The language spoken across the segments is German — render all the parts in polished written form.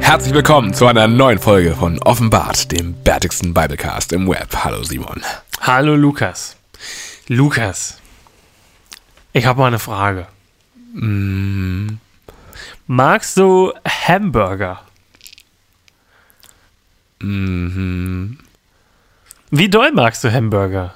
herzlich willkommen zu einer neuen Folge von Offenbart, dem bärtigsten Biblecast im Web. Hallo Simon. Hallo Lukas. Lukas, ich habe mal eine Frage. Magst du Hamburger? Wie doll magst du Hamburger?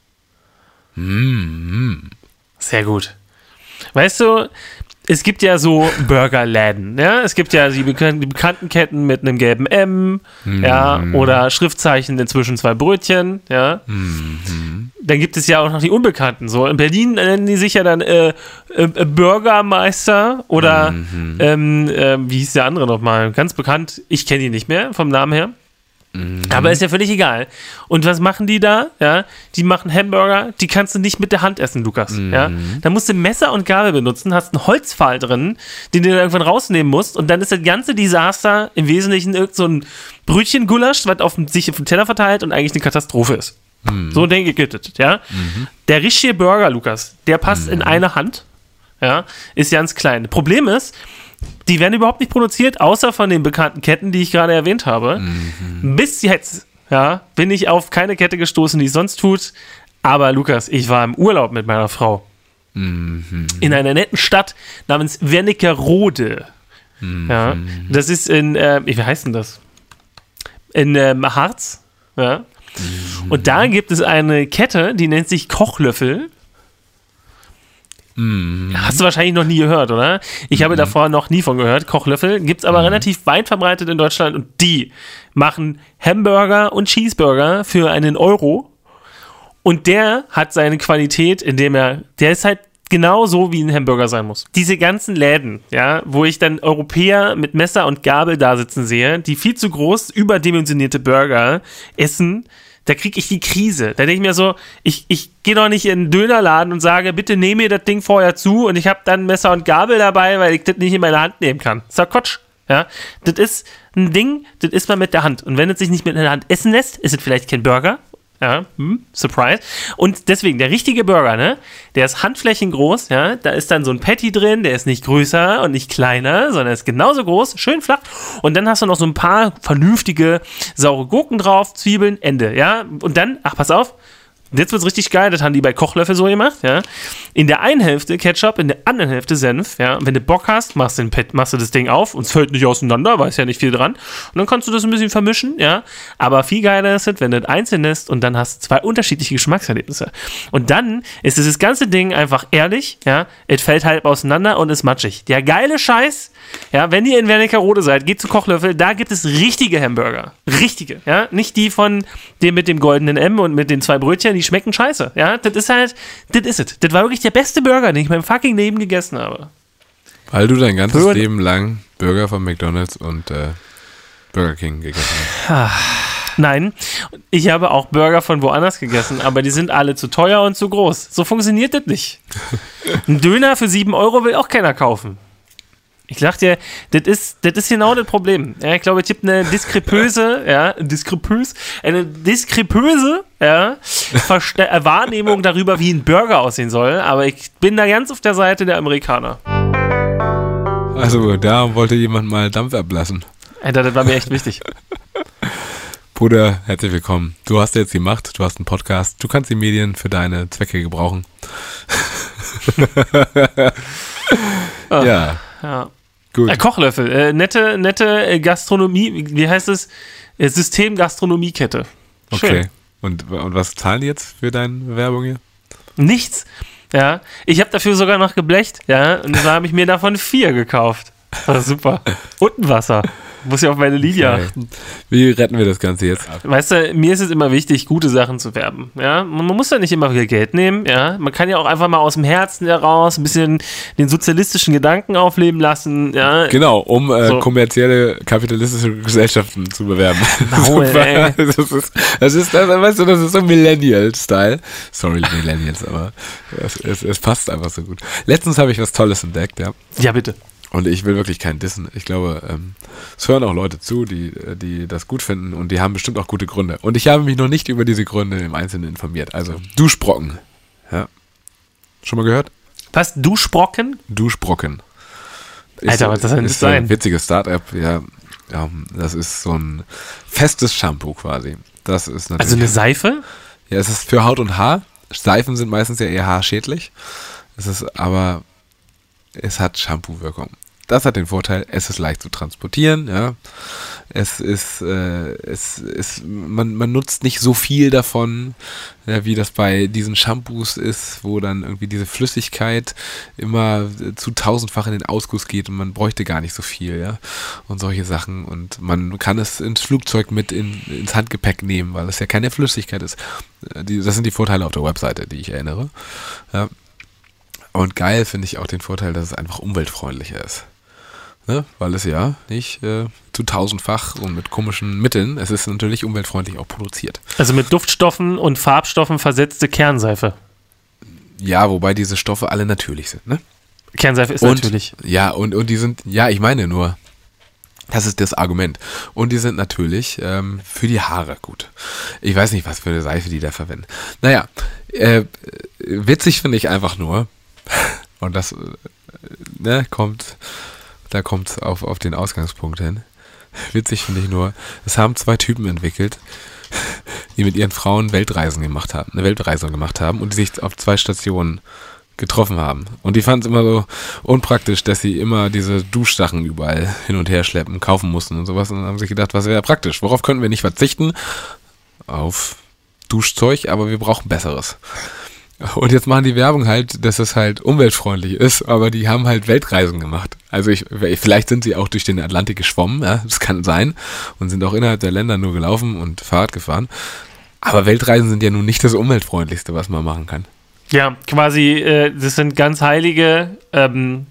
Sehr gut. Weißt du, es gibt ja so Burgerläden, ja? Es gibt ja die bekannten Ketten mit einem gelben M, ja, oder Schriftzeichen inzwischen 2 Brötchen, ja. Dann gibt es ja auch noch die Unbekannten, so. In Berlin nennen die sich ja dann Burgermeister oder wie hieß der andere nochmal? Ganz bekannt, ich kenne ihn nicht mehr vom Namen her. Aber ist ja völlig egal. Und was machen die da? Ja, die machen Hamburger, die kannst du nicht mit der Hand essen, Lukas. Ja, da musst du Messer und Gabel benutzen, hast einen Holzpfahl drin, den du dann irgendwann rausnehmen musst, und dann ist das ganze Desaster im Wesentlichen irgend so ein Brötchengulasch, was sich auf dem Teller verteilt und eigentlich eine Katastrophe ist. So denke ich, geht es, ja. Der richtige Burger, Lukas, der passt in eine Hand, ja, ist ganz klein. Problem ist, die werden überhaupt nicht produziert, außer von den bekannten Ketten, die ich gerade erwähnt habe. Bis jetzt, ja, bin ich auf keine Kette gestoßen, die es sonst tut. Aber Lukas, ich war im Urlaub mit meiner Frau. In einer netten Stadt namens Wernigerode. Ja, das ist in, wie heißt denn das? In Harz. Ja. Und da gibt es eine Kette, die nennt sich Kochlöffel. Hast du wahrscheinlich noch nie gehört, oder? Ich habe davor noch nie von gehört. Kochlöffel gibt es aber relativ weit verbreitet in Deutschland, und die machen Hamburger und Cheeseburger für €1. Und der hat seine Qualität, indem der ist halt genau so, wie ein Hamburger sein muss. Diese ganzen Läden, ja, wo ich dann Europäer mit Messer und Gabel da sitzen sehe, die viel zu groß, überdimensionierte Burger essen, da kriege ich die Krise. Da denke ich mir so, ich gehe doch nicht in einen Dönerladen und sage, bitte nehm mir das Ding vorher zu, und ich habe dann Messer und Gabel dabei, weil ich das nicht in meine Hand nehmen kann. Das ist doch Quatsch. Ja? Das ist ein Ding, das isst man mit der Hand. Und wenn es sich nicht mit der Hand essen lässt, ist es vielleicht kein Burger. Ja, Surprise. Und deswegen, der richtige Burger, ne, der ist handflächengroß, ja, da ist dann so ein Patty drin, der ist nicht größer und nicht kleiner, sondern ist genauso groß, schön flach, und dann hast du noch so ein paar vernünftige saure Gurken drauf, Zwiebeln, Ende, ja, und dann, ach, pass auf, jetzt wird's richtig geil, das haben die bei Kochlöffel so gemacht, ja. In der einen Hälfte Ketchup, in der anderen Hälfte Senf, ja. Und wenn du Bock hast, machst du das Ding auf, und es fällt nicht auseinander, weil ist ja nicht viel dran. Und dann kannst du das ein bisschen vermischen, ja. Aber viel geiler ist es, wenn du das einzeln isst, und dann hast du 2 unterschiedliche Geschmackserlebnisse. Und dann ist dieses ganze Ding einfach ehrlich, ja. Es fällt halb auseinander und ist matschig. Der geile Scheiß, ja, wenn ihr in Wernigerode seid, geht zu Kochlöffel, da gibt es richtige Hamburger. Richtige, ja. Nicht die von dem mit dem goldenen M und mit den 2 Brötchen, die schmecken scheiße, ja. Das ist halt, das ist es. Das war wirklich der beste Burger, den ich in meinem fucking Leben gegessen habe. Weil du dein ganzes Leben lang Burger von McDonald's und Burger King gegessen hast. Nein, ich habe auch Burger von woanders gegessen, aber die sind alle zu teuer und zu groß. So funktioniert das nicht. Ein Döner für €7 will auch keiner kaufen. Ich sag dir, das ist genau das Problem. Ja, ich glaube, es gibt eine diskrepöse Wahrnehmung darüber, wie ein Burger aussehen soll, aber ich bin da ganz auf der Seite der Amerikaner. Also, da wollte jemand mal Dampf ablassen. Alter, das war mir echt wichtig. Bruder, herzlich willkommen. Du hast jetzt die Macht, du hast einen Podcast, du kannst die Medien für deine Zwecke gebrauchen. Ja. Gut. Kochlöffel, nette Gastronomie, wie heißt es? System-Gastronomiekette. Okay. Und was zahlen die jetzt für deine Werbung hier? Nichts. Ja. Ich habe dafür sogar noch geblecht, ja, und da habe ich mir davon 4 gekauft. Das war super. Und ein Wasser. Muss ja auf meine Linie achten. Wie retten wir das Ganze jetzt ab? Weißt du, mir ist es immer wichtig, gute Sachen zu werben. Ja? Man muss ja nicht immer viel Geld nehmen. Ja? Man kann ja auch einfach mal aus dem Herzen heraus ein bisschen den sozialistischen Gedanken aufleben lassen. Ja? Genau, um kommerzielle, kapitalistische Gesellschaften zu bewerben. Wow, ey. Das ist so Millennial-Style. Sorry, Millennials, aber es passt einfach so gut. Letztens habe ich was Tolles entdeckt, ja. Ja, bitte. Und ich will wirklich keinen dissen. Ich glaube, es hören auch Leute zu, die das gut finden, und die haben bestimmt auch gute Gründe. Und ich habe mich noch nicht über diese Gründe im Einzelnen informiert. Also, Duschbrocken. Ja. Schon mal gehört? Was? Duschbrocken? Duschbrocken. Alter, was das denn sein? Ein witziges Start-up, ja. Das ist so ein festes Shampoo quasi. Das ist natürlich. Also eine Seife? Ja, es ist für Haut und Haar. Seifen sind meistens ja eher haarschädlich. Aber es hat Shampoo-Wirkung. Das hat den Vorteil, es ist leicht zu transportieren, ja. Man nutzt nicht so viel davon, ja, wie das bei diesen Shampoos ist, wo dann irgendwie diese Flüssigkeit immer zu 1000-fach in den Ausguss geht und man bräuchte gar nicht so viel, ja. Und solche Sachen. Und man kann es ins Flugzeug mit ins Handgepäck nehmen, weil es ja keine Flüssigkeit ist. Das sind die Vorteile auf der Webseite, die ich erinnere. Ja. Und geil finde ich auch den Vorteil, dass es einfach umweltfreundlicher ist. Ne? Weil es ja nicht zu 1000-fach und mit komischen Mitteln, es ist natürlich umweltfreundlich auch produziert. Also mit Duftstoffen und Farbstoffen versetzte Kernseife. Ja, wobei diese Stoffe alle natürlich sind, ne? Kernseife ist natürlich. Ja, und die sind, ja, ich meine nur, das ist das Argument. Und die sind natürlich für die Haare gut. Ich weiß nicht, was für eine Seife die da verwenden. Naja, witzig finde ich einfach nur, und das da kommt es auf den Ausgangspunkt hin. Witzig finde ich nur, es haben 2 Typen entwickelt, die mit ihren Frauen eine Weltreise gemacht haben und die sich auf 2 Stationen getroffen haben. Und die fanden es immer so unpraktisch, dass sie immer diese Duschsachen überall hin und her schleppen, kaufen mussten und sowas. Und dann haben sich gedacht, was wäre praktisch? Worauf könnten wir nicht verzichten? Auf Duschzeug, aber wir brauchen Besseres. Und jetzt machen die Werbung halt, dass es halt umweltfreundlich ist, aber die haben halt Weltreisen gemacht. Also vielleicht sind sie auch durch den Atlantik geschwommen, ja, das kann sein, und sind auch innerhalb der Länder nur gelaufen und Fahrrad gefahren. Aber Weltreisen sind ja nun nicht das umweltfreundlichste, was man machen kann. Ja, quasi, das sind ganz heilige, fallen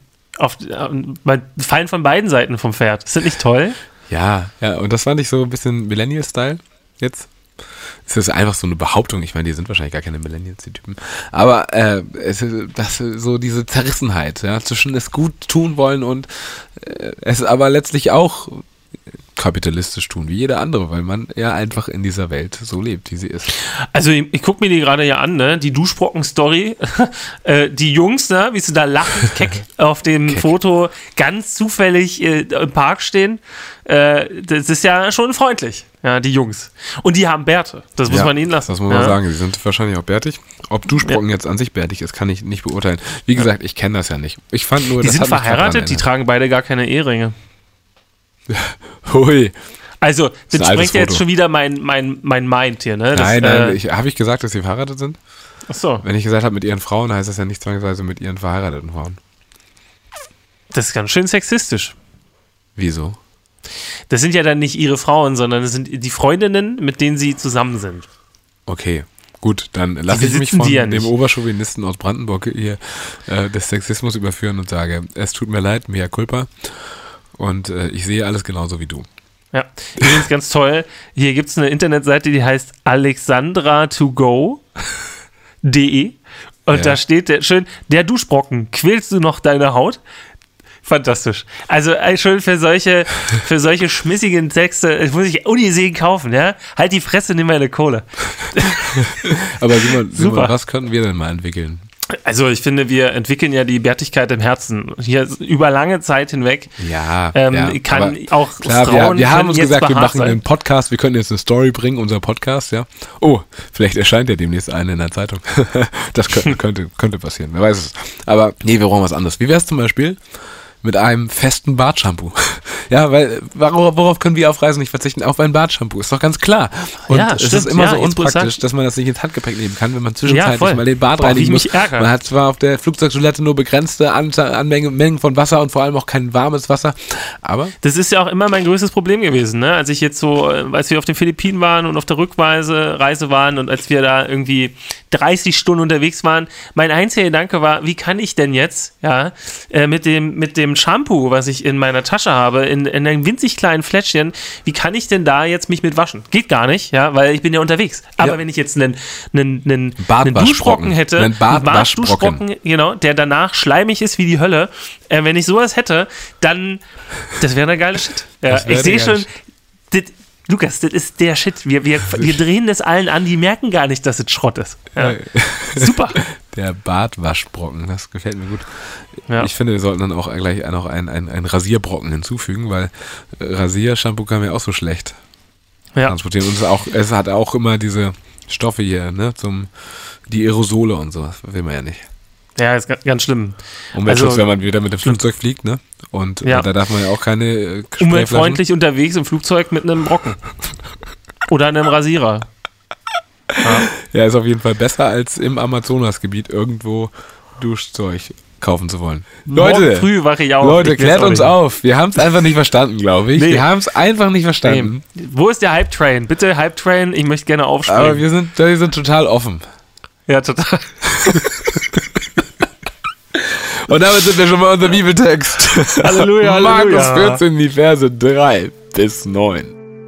von beiden Seiten vom Pferd. Ist das nicht toll? Ja, und das fand ich so ein bisschen Millennial-Style jetzt. Es ist einfach so eine Behauptung, ich meine, die sind wahrscheinlich gar keine Millennials, die Typen. Aber es ist so diese Zerrissenheit, ja, zwischen es gut tun wollen und es aber letztlich auch kapitalistisch tun, wie jeder andere, weil man ja einfach in dieser Welt so lebt, wie sie ist. Also ich gucke mir die gerade ja an, ne? Die Duschbrocken-Story, die Jungs, ne? Wie sie da lachend keck auf dem Foto ganz zufällig im Park stehen, das ist ja schon freundlich, ja, die Jungs. Und die haben Bärte, das muss man ihnen lassen. Das muss man sagen, sie sind wahrscheinlich auch bärtig. Ob Duschbrocken jetzt an sich bärtig ist, kann ich nicht beurteilen. Wie gesagt, ich kenne das ja nicht. Ich fand nur, die sind verheiratet, die tragen beide gar keine Eheringe. Hui. Also, das sprengt ja jetzt schon wieder mein Mind hier, ne? Nein, habe ich gesagt, dass sie verheiratet sind? Ach so. Wenn ich gesagt habe, mit ihren Frauen, heißt das ja nicht zwangsweise mit ihren verheirateten Frauen. Das ist ganz schön sexistisch. Wieso? Das sind ja dann nicht ihre Frauen, sondern das sind die Freundinnen, mit denen sie zusammen sind. Okay, gut, dann lasse ich mich von dem Oberchauvinisten aus Brandenburg hier des Sexismus überführen und sage, es tut mir leid, mea culpa. Und ich sehe alles genauso wie du. Ja, übrigens ganz toll. Hier gibt es eine Internetseite, die heißt alexandra2go.de und da steht schön, der Duschbrocken, quälst du noch deine Haut? Fantastisch. Also schon für solche schmissigen Texte, das muss ich ungesehen kaufen, ja? Halt die Fresse, nimm meine Kohle. Aber Simon, was könnten wir denn mal entwickeln? Also ich finde, wir entwickeln ja die Bärtigkeit im Herzen. Hier über lange Zeit hinweg. Kann auch klar, Frauen wir haben uns gesagt, wir machen sein. einen Podcast, wir können jetzt eine Story bringen, unser Podcast, ja. Oh, vielleicht erscheint ja demnächst eine in der Zeitung. Das könnte passieren, wer weiß es. Aber nee, wir brauchen was anderes. Wie wäre es zum Beispiel mit einem festen Bartshampoo? Ja, weil worauf können wir auf Reisen nicht verzichten? Auf ein Bartshampoo, ist doch ganz klar. Und es ist immer so unpraktisch, dass man das nicht ins Handgepäck nehmen kann, wenn man zwischenzeitlich mal den Bart reinigen muss. Man hat zwar auf der Flugzeugtoilette nur begrenzte Mengen von Wasser und vor allem auch kein warmes Wasser, aber... Das ist ja auch immer mein größtes Problem gewesen, ne? Als ich jetzt so, als wir auf den Philippinen waren und auf der Rückreise waren und als wir da irgendwie 30 Stunden unterwegs waren, mein einziger Gedanke war, wie kann ich denn jetzt, mit dem Shampoo, was ich in meiner Tasche habe, in einem winzig kleinen Fläschchen, wie kann ich denn da jetzt mich mit waschen? Geht gar nicht, ja, weil ich bin ja unterwegs. Aber wenn ich jetzt einen Duschbrocken hätte, einen Bartduschbrocken, genau, der danach schleimig ist wie die Hölle, wenn ich sowas hätte, dann, das wäre eine geile Shit. Ja, ich sehe schon, Lukas, das ist der Shit. Wir drehen das allen an, die merken gar nicht, dass es Schrott ist. Ja. Super. Der Bartwaschbrocken, das gefällt mir gut. Ja. Ich finde, wir sollten dann auch gleich noch einen Rasierbrocken hinzufügen, weil Rasiershampoo kann man ja auch so schlecht transportieren. Und es hat auch immer diese Stoffe hier, ne, die Aerosole und sowas, will man ja nicht. Ja, ist ganz schlimm. Umweltschutz, wenn man wieder mit dem Flugzeug fliegt, ne? Und da darf man ja auch keine umweltfreundlich unterwegs im Flugzeug mit einem Brocken. Oder einem Rasierer. Ja, ist auf jeden Fall besser, als im Amazonasgebiet irgendwo Duschzeug kaufen zu wollen. Morgen früh wache ich auf. Leute, klärt uns auf. Wir haben es einfach nicht verstanden, glaube ich. Nee. Wir haben es einfach nicht verstanden. Nee. Wo ist der Hype-Train? Bitte Hype-Train, ich möchte gerne aufspringen. Aber wir sind total offen. Ja, total. Und damit sind wir schon bei unserem Bibeltext. Halleluja, Halleluja. Markus 14, die Verse 3-9.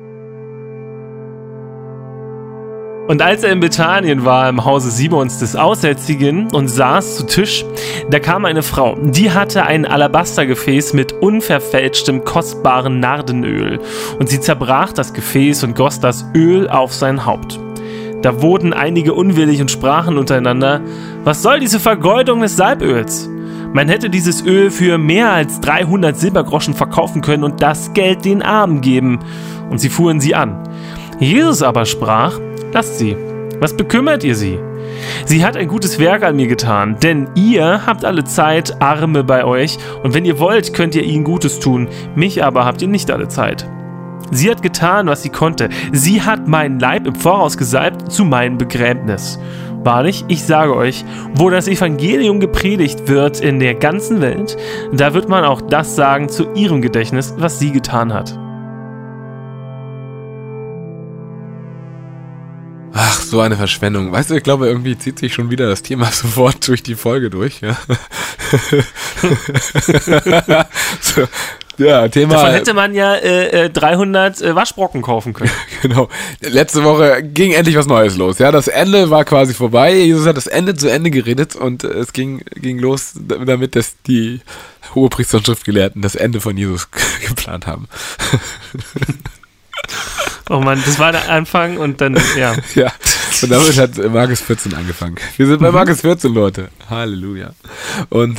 Und als er in Bethanien war, im Hause Simons des Aussätzigen, und saß zu Tisch, da kam eine Frau, die hatte ein Alabastergefäß mit unverfälschtem, kostbaren Nardenöl. Und sie zerbrach das Gefäß und goss das Öl auf sein Haupt. Da wurden einige unwillig und sprachen untereinander: Was soll diese Vergeudung des Salböls? Man hätte dieses Öl für mehr als 300 Silbergroschen verkaufen können und das Geld den Armen geben. Und sie fuhren sie an. Jesus aber sprach: Lasst sie. Was bekümmert ihr sie? Sie hat ein gutes Werk an mir getan, denn ihr habt alle Zeit Arme bei euch, und wenn ihr wollt, könnt ihr ihnen Gutes tun. Mich aber habt ihr nicht alle Zeit. Sie hat getan, was sie konnte. Sie hat meinen Leib im Voraus gesalbt zu meinem Begräbnis. Wahrlich, ich sage euch, wo das Evangelium gepredigt wird in der ganzen Welt, da wird man auch das sagen zu ihrem Gedächtnis, was sie getan hat. Ach, so eine Verschwendung. Weißt du, ich glaube, irgendwie zieht sich schon wieder das Thema sofort durch die Folge durch. Ja, so, ja, Thema. Davon hätte man ja 300 Waschbrocken kaufen können. Genau. Letzte Woche ging endlich was Neues los. Ja, das Ende war quasi vorbei. Jesus hat das Ende zu Ende geredet und es ging los damit, dass die Hohepriester und Schriftgelehrten das Ende von Jesus geplant haben. Oh Mann, das war der Anfang und dann, ja. Ja, und damit hat Markus 14 angefangen. Wir sind bei Markus 14, Leute. Halleluja. Und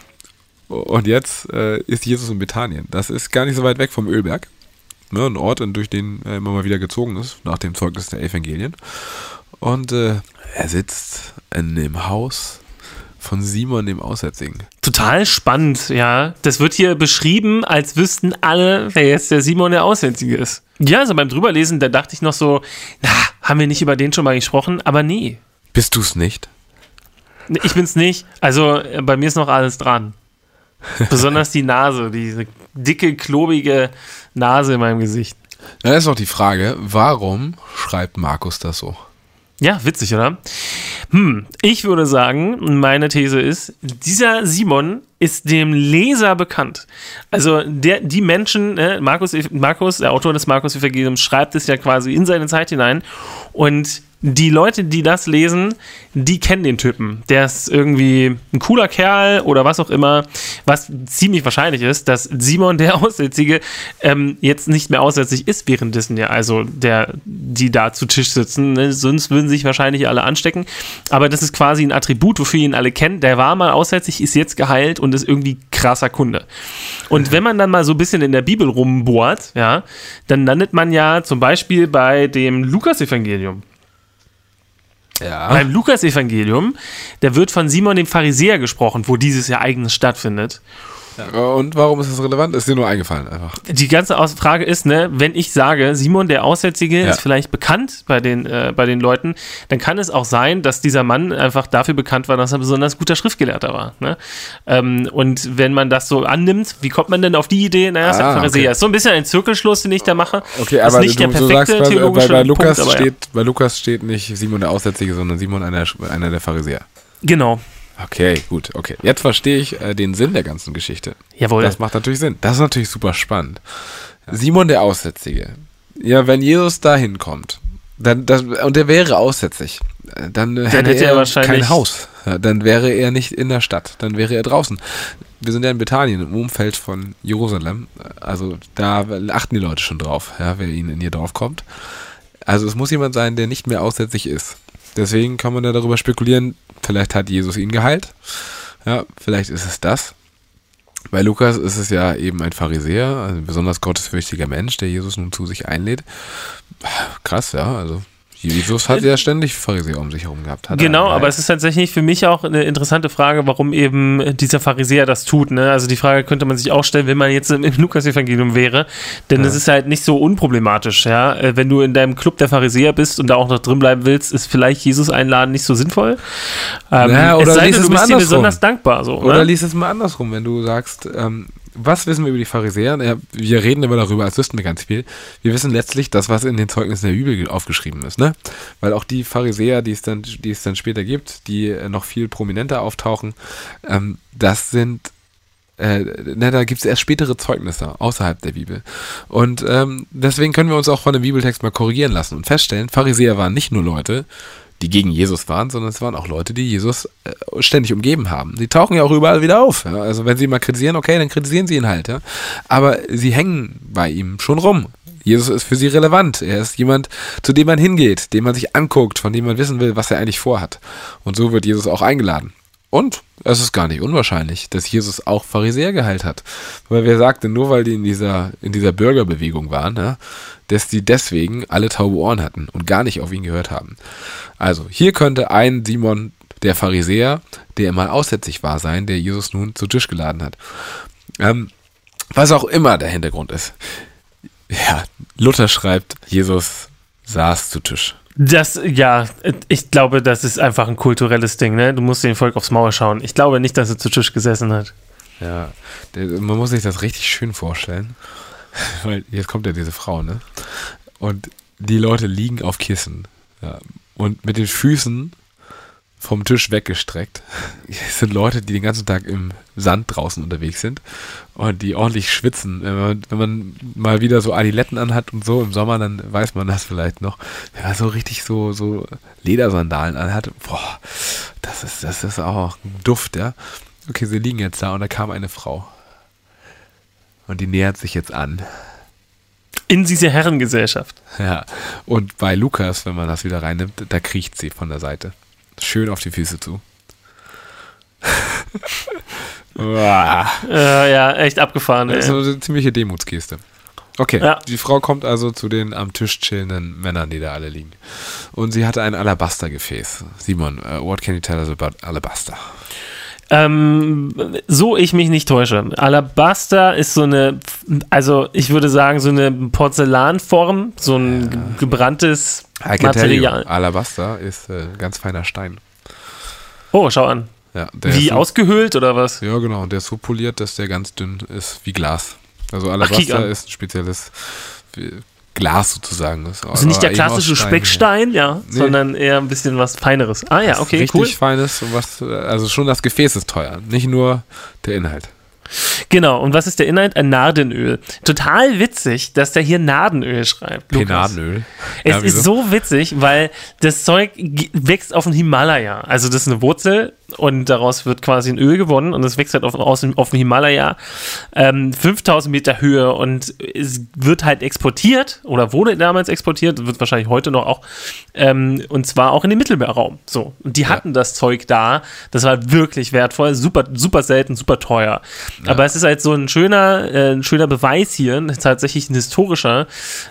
jetzt ist Jesus in Bethanien. Das ist gar nicht so weit weg vom Ölberg. Ne, ein Ort, durch den er immer mal wieder gezogen ist, nach dem Zeugnis der Evangelien. Und er sitzt in dem Haus von Simon dem Aussätzigen. Total spannend, ja. Das wird hier beschrieben, als wüssten alle, wer jetzt der Simon der Aussätzige ist. Ja, also beim Drüberlesen, da dachte ich noch so, haben wir nicht über den schon mal gesprochen? Aber nee. Bist du's nicht? Ich bin's nicht. Also bei mir ist noch alles dran. Besonders die Nase, diese dicke, klobige Nase in meinem Gesicht. Dann ist noch die Frage, warum schreibt Markus das so? Ja, witzig, oder? Ich würde sagen, meine These ist, dieser Simon ist dem Leser bekannt. Also die Menschen, Markus, der Autor des Markus-Evangeliums, schreibt es ja quasi in seine Zeit hinein, und die Leute, die das lesen, die kennen den Typen. Der ist irgendwie ein cooler Kerl oder was auch immer, was ziemlich wahrscheinlich ist, dass Simon, der Aussätzige, jetzt nicht mehr aussätzig ist währenddessen, ja, also die da zu Tisch sitzen, ne? Sonst würden sich wahrscheinlich alle anstecken, aber das ist quasi ein Attribut, wofür ihn alle kennen. Der war mal aussätzig, ist jetzt geheilt und ist irgendwie krasser Kunde. Und wenn man dann mal so ein bisschen in der Bibel rumbohrt, ja, dann landet man ja zum Beispiel bei dem Lukas-Evangelium. Ja. Beim Lukas-Evangelium, da wird von Simon dem Pharisäer gesprochen, wo dieses Ereignis stattfindet. Ja. Und warum ist das relevant? Ist dir nur eingefallen einfach. Die ganze Frage ist, wenn ich sage, Simon der Aussätzige ist vielleicht bekannt bei den Leuten, dann kann es auch sein, dass dieser Mann einfach dafür bekannt war, dass er besonders guter Schriftgelehrter war. Ne? Und wenn man das so annimmt, wie kommt man denn auf die Idee? Naja, ist ein Pharisäer. Okay. Ist so ein bisschen ein Zirkelschluss, den ich da mache. Okay, aber ist nicht der perfekte theologische Punkt, bei Lukas steht nicht Simon der Aussätzige, sondern Simon einer der Pharisäer. Genau. Okay, gut, okay. Jetzt verstehe ich den Sinn der ganzen Geschichte. Jawohl. Das macht natürlich Sinn. Das ist natürlich super spannend. Simon der Aussätzige. Ja, wenn Jesus da hinkommt, und er wäre aussätzig, dann hätte er wahrscheinlich kein Haus. Dann wäre er nicht in der Stadt. Dann wäre er draußen. Wir sind ja in Bethanien, im Umfeld von Jerusalem. Also da achten die Leute schon drauf, ja, wer ihnen in ihr Dorf kommt. Also es muss jemand sein, der nicht mehr aussätzig ist. Deswegen kann man ja darüber spekulieren, vielleicht hat Jesus ihn geheilt. Ja, vielleicht ist es das. Bei Lukas ist es ja eben ein Pharisäer, also ein besonders gottesfürchtiger Mensch, der Jesus nun zu sich einlädt. Krass, ja, also Jesus hat ja ständig Pharisäer um sich herum gehabt. Genau, aber es ist tatsächlich für mich auch eine interessante Frage, warum eben dieser Pharisäer das tut. Ne? Also die Frage könnte man sich auch stellen, wenn man jetzt im Lukas-Evangelium wäre, denn es ist halt nicht so unproblematisch. Ja? Wenn du in deinem Club der Pharisäer bist und da auch noch drin bleiben willst, ist vielleicht Jesus einladen nicht so sinnvoll. Oder es sei lies denn, es du mal bist dir andersrum. besonders dankbar. So, Oder ne? lies es mal andersrum, wenn du sagst, was wissen wir über die Pharisäer? Ja, wir reden immer darüber, als wüssten wir ganz viel. Wir wissen letztlich das, was in den Zeugnissen der Bibel aufgeschrieben ist, ne? Weil auch die Pharisäer, die es dann später gibt, die noch viel prominenter auftauchen, das sind, da gibt es erst spätere Zeugnisse außerhalb der Bibel. Und deswegen können wir uns auch von dem Bibeltext mal korrigieren lassen und feststellen, Pharisäer waren nicht nur Leute, die gegen Jesus waren, sondern es waren auch Leute, die Jesus ständig umgeben haben. Die tauchen ja auch überall wieder auf. Ja? Also wenn sie mal kritisieren, okay, dann kritisieren sie ihn halt. Ja? Aber sie hängen bei ihm schon rum. Jesus ist für sie relevant. Er ist jemand, zu dem man hingeht, den man sich anguckt, von dem man wissen will, was er eigentlich vorhat. Und so wird Jesus auch eingeladen. Und es ist gar nicht unwahrscheinlich, dass Jesus auch Pharisäer geheilt hat. Weil wer sagte, nur weil die in dieser Bürgerbewegung waren, ja, dass die deswegen alle taube Ohren hatten und gar nicht auf ihn gehört haben. Also, hier könnte ein Simon, der Pharisäer, der mal aussätzig war, sein, der Jesus nun zu Tisch geladen hat. Was auch immer der Hintergrund ist. Ja, Luther schreibt, Jesus saß zu Tisch. Ich glaube, das ist einfach ein kulturelles Ding, ne? Du musst dem Volk aufs Maul schauen. Ich glaube nicht, dass er zu Tisch gesessen hat. Ja, man muss sich das richtig schön vorstellen. Weil jetzt kommt ja diese Frau, ne? Und die Leute liegen auf Kissen. Ja, und mit den Füßen vom Tisch weggestreckt. Es sind Leute, die den ganzen Tag im Sand draußen unterwegs sind und die ordentlich schwitzen. Wenn man mal wieder so Adiletten anhat und so im Sommer, dann weiß man das vielleicht noch. Wenn man so richtig so Ledersandalen anhat, boah, das ist auch ein Duft, ja. Okay, sie liegen jetzt da und da kam eine Frau. Und die nähert sich jetzt an. In diese Herrengesellschaft. Ja, und bei Lukas, wenn man das wieder reinnimmt, da kriecht sie von der Seite. Schön auf die Füße zu. Ja, echt abgefahren. Das ist eine ziemliche Demutsgeste. Okay, ja. Die Frau kommt also zu den am Tisch chillenden Männern, die da alle liegen. Und sie hatte ein Alabastergefäß. Simon, what can you tell us about Alabaster? So ich mich nicht täusche. Alabaster ist so eine, also ich würde sagen, so eine Porzellanform, so ein gebranntes Material. Alabaster ist ganz feiner Stein. Oh, schau an. Ja, wie ausgehöhlt oder was? Ja, genau. Und der ist so poliert, dass der ganz dünn ist wie Glas. Also Alabaster ist ein spezielles Glas sozusagen. Also nicht der klassische Speckstein, ja, nee, sondern eher ein bisschen was Feineres. Ah ja, okay, richtig cool. Richtig Feines, also schon das Gefäß ist teuer, nicht nur der Inhalt. Genau, und was ist der Inhalt? Ein Nardenöl. Total witzig, dass der hier Nardenöl schreibt. Penadenöl. Es ist so witzig, weil das Zeug wächst auf dem Himalaya. Also das ist eine Wurzel und daraus wird quasi ein Öl gewonnen und es wächst halt auf dem Himalaya 5000 Meter Höhe und es wird halt exportiert oder wurde damals exportiert, wird wahrscheinlich heute noch auch und zwar auch in den Mittelmeerraum. So, und die hatten das Zeug da, das war wirklich wertvoll, super, super selten, super teuer. Ja. Aber es ist halt so ein schöner Beweis hier, tatsächlich ein historischer,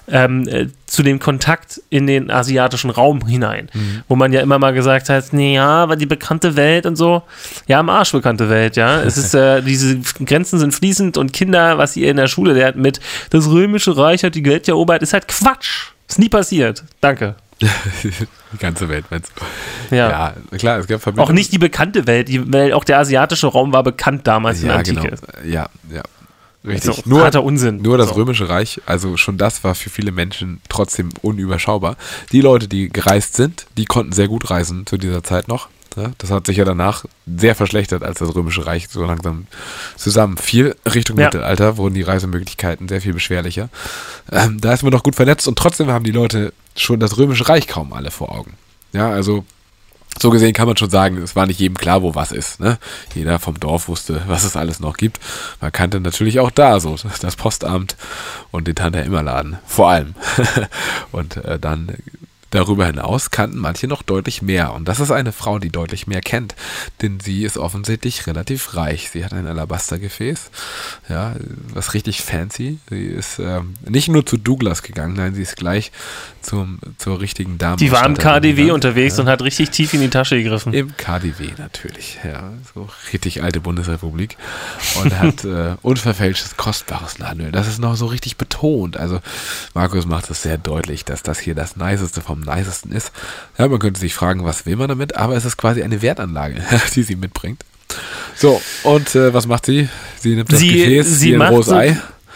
zu dem Kontakt in den asiatischen Raum hinein. Wo man ja immer mal gesagt hat, naja, aber die bekannte Welt und so, ja, am Arsch bekannte Welt, ja. Es ist, diese Grenzen sind fließend und Kinder, was ihr in der Schule lernt mit, das Römische Reich hat die Welt erobert, ist halt Quatsch. Ist nie passiert. Danke. Die ganze Welt, meinst du? Ja, klar, es gab Verbindungen. Auch nicht die bekannte Welt, auch der asiatische Raum war bekannt damals in der Antike. Genau. Ja, richtig. So, harter Unsinn. Nur das Römische Reich, also schon das war für viele Menschen trotzdem unüberschaubar. Die Leute, die gereist sind, die konnten sehr gut reisen zu dieser Zeit noch. Ja, das hat sich ja danach sehr verschlechtert, als das Römische Reich so langsam zusammenfiel. Richtung Mittelalter wurden die Reisemöglichkeiten sehr viel beschwerlicher. Da ist man noch gut vernetzt und trotzdem haben die Leute schon das Römische Reich kaum alle vor Augen. Ja, also so gesehen kann man schon sagen, es war nicht jedem klar, wo was ist. Ne? Jeder vom Dorf wusste, was es alles noch gibt. Man kannte natürlich auch da so das Postamt und den Tante-Emma-Laden, vor allem. Und dann Darüber hinaus kannten manche noch deutlich mehr. Und das ist eine Frau, die deutlich mehr kennt. Denn sie ist offensichtlich relativ reich. Sie hat ein Alabastergefäß, ja, was richtig fancy. Sie ist nicht nur zu Douglas gegangen, nein, sie ist gleich zur richtigen Dame. Die war im KaDeWe unterwegs und hat richtig tief in die Tasche gegriffen. Im KaDeWe natürlich, ja. So richtig alte Bundesrepublik. Und hat unverfälschtes, kostbares Nadelöl. Das ist noch so richtig betont. Also Markus macht es sehr deutlich, dass das hier das Niceste vom Nicesten ist. Ja, man könnte sich fragen, was will man damit? Aber es ist quasi eine Wertanlage, die sie mitbringt. So, und was macht sie? Sie nimmt das Gefäß, sie ein rohes Ei.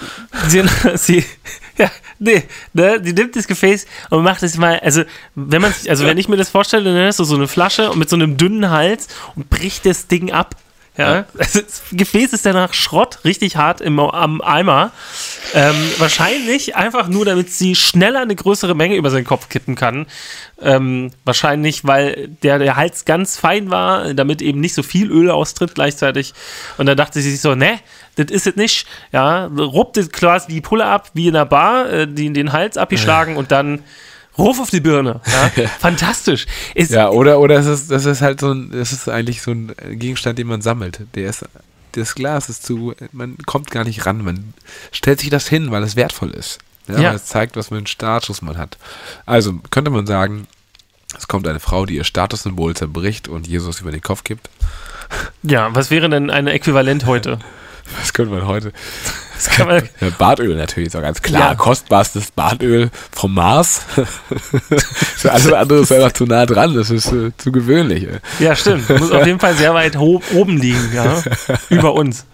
Die nimmt das Gefäß und macht es mal, wenn ich mir das vorstelle, dann ist so eine Flasche und mit so einem dünnen Hals und bricht das Ding ab. Ja, also das Gefäß ist danach Schrott, richtig hart am Eimer. Wahrscheinlich einfach nur, damit sie schneller eine größere Menge über seinen Kopf kippen kann. Wahrscheinlich, weil der Hals ganz fein war, damit eben nicht so viel Öl austritt gleichzeitig. Und dann dachte sie sich so, ne, das ist es nicht. Ja, ruppte quasi die Pulle ab, wie in einer Bar, den Hals abgeschlagen und dann Ruf auf die Birne. Ja? Fantastisch. Oder das ist halt das ist eigentlich so ein Gegenstand, den man sammelt. Das Glas ist zu, man kommt gar nicht ran, man stellt sich das hin, weil es wertvoll ist. Ja. Weil es zeigt, was für einen Status man hat. Also könnte man sagen, es kommt eine Frau, die ihr Statussymbol zerbricht und Jesus über den Kopf gibt. Ja, was wäre denn ein Äquivalent heute? Was könnte man heute? Ja, Bartöl natürlich, ist auch ganz klar. Ja. Kostbarstes Bartöl vom Mars. Alles andere ist einfach zu nah dran, das ist zu gewöhnlich. Ja, stimmt. Muss auf jeden Fall sehr weit oben liegen, ja. Über uns.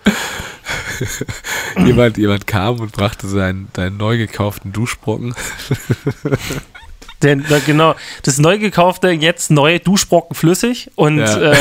Jemand kam und brachte seinen neu gekauften Duschbrocken. Genau, das neu gekaufte, jetzt neue Duschbrocken flüssig und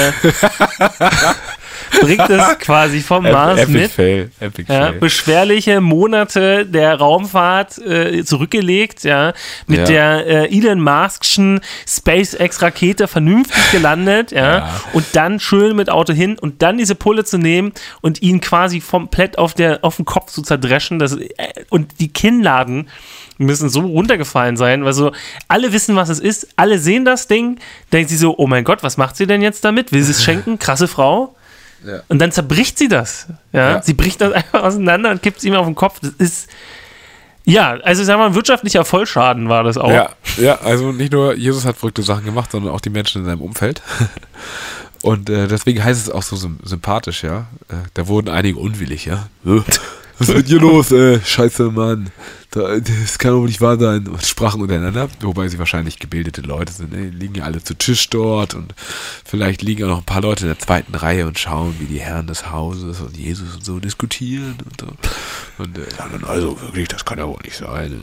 bringt es quasi vom Mars mit. Epic Fail. Beschwerliche Monate der Raumfahrt zurückgelegt, mit der Elon Musk'schen SpaceX-Rakete vernünftig gelandet, und dann schön mit Auto hin und dann diese Pulle zu nehmen und ihn quasi komplett auf den Kopf zu zerdreschen. Und die Kinnladen müssen so runtergefallen sein, weil so alle wissen, was es ist, alle sehen das Ding, denken sie so, oh mein Gott, was macht sie denn jetzt damit? Will sie es schenken? Krasse Frau. Ja. Und dann zerbricht sie das. Ja? Sie bricht das einfach auseinander und kippt es ihm auf den Kopf. Das ist, also sagen wir mal, ein wirtschaftlicher Vollschaden war das auch. Ja, also nicht nur Jesus hat verrückte Sachen gemacht, sondern auch die Menschen in seinem Umfeld. Und deswegen heißt es auch so sympathisch, ja. Da wurden einige unwillig, ja. Was ist mit dir los, Scheiße, Mann. Das kann doch nicht wahr sein. Und sprachen untereinander, wobei sie wahrscheinlich gebildete Leute sind. Die liegen ja alle zu Tisch dort und vielleicht liegen auch noch ein paar Leute in der zweiten Reihe und schauen, wie die Herren des Hauses und Jesus und so diskutieren. Und sagen dann, also wirklich, das kann ja wohl nicht sein.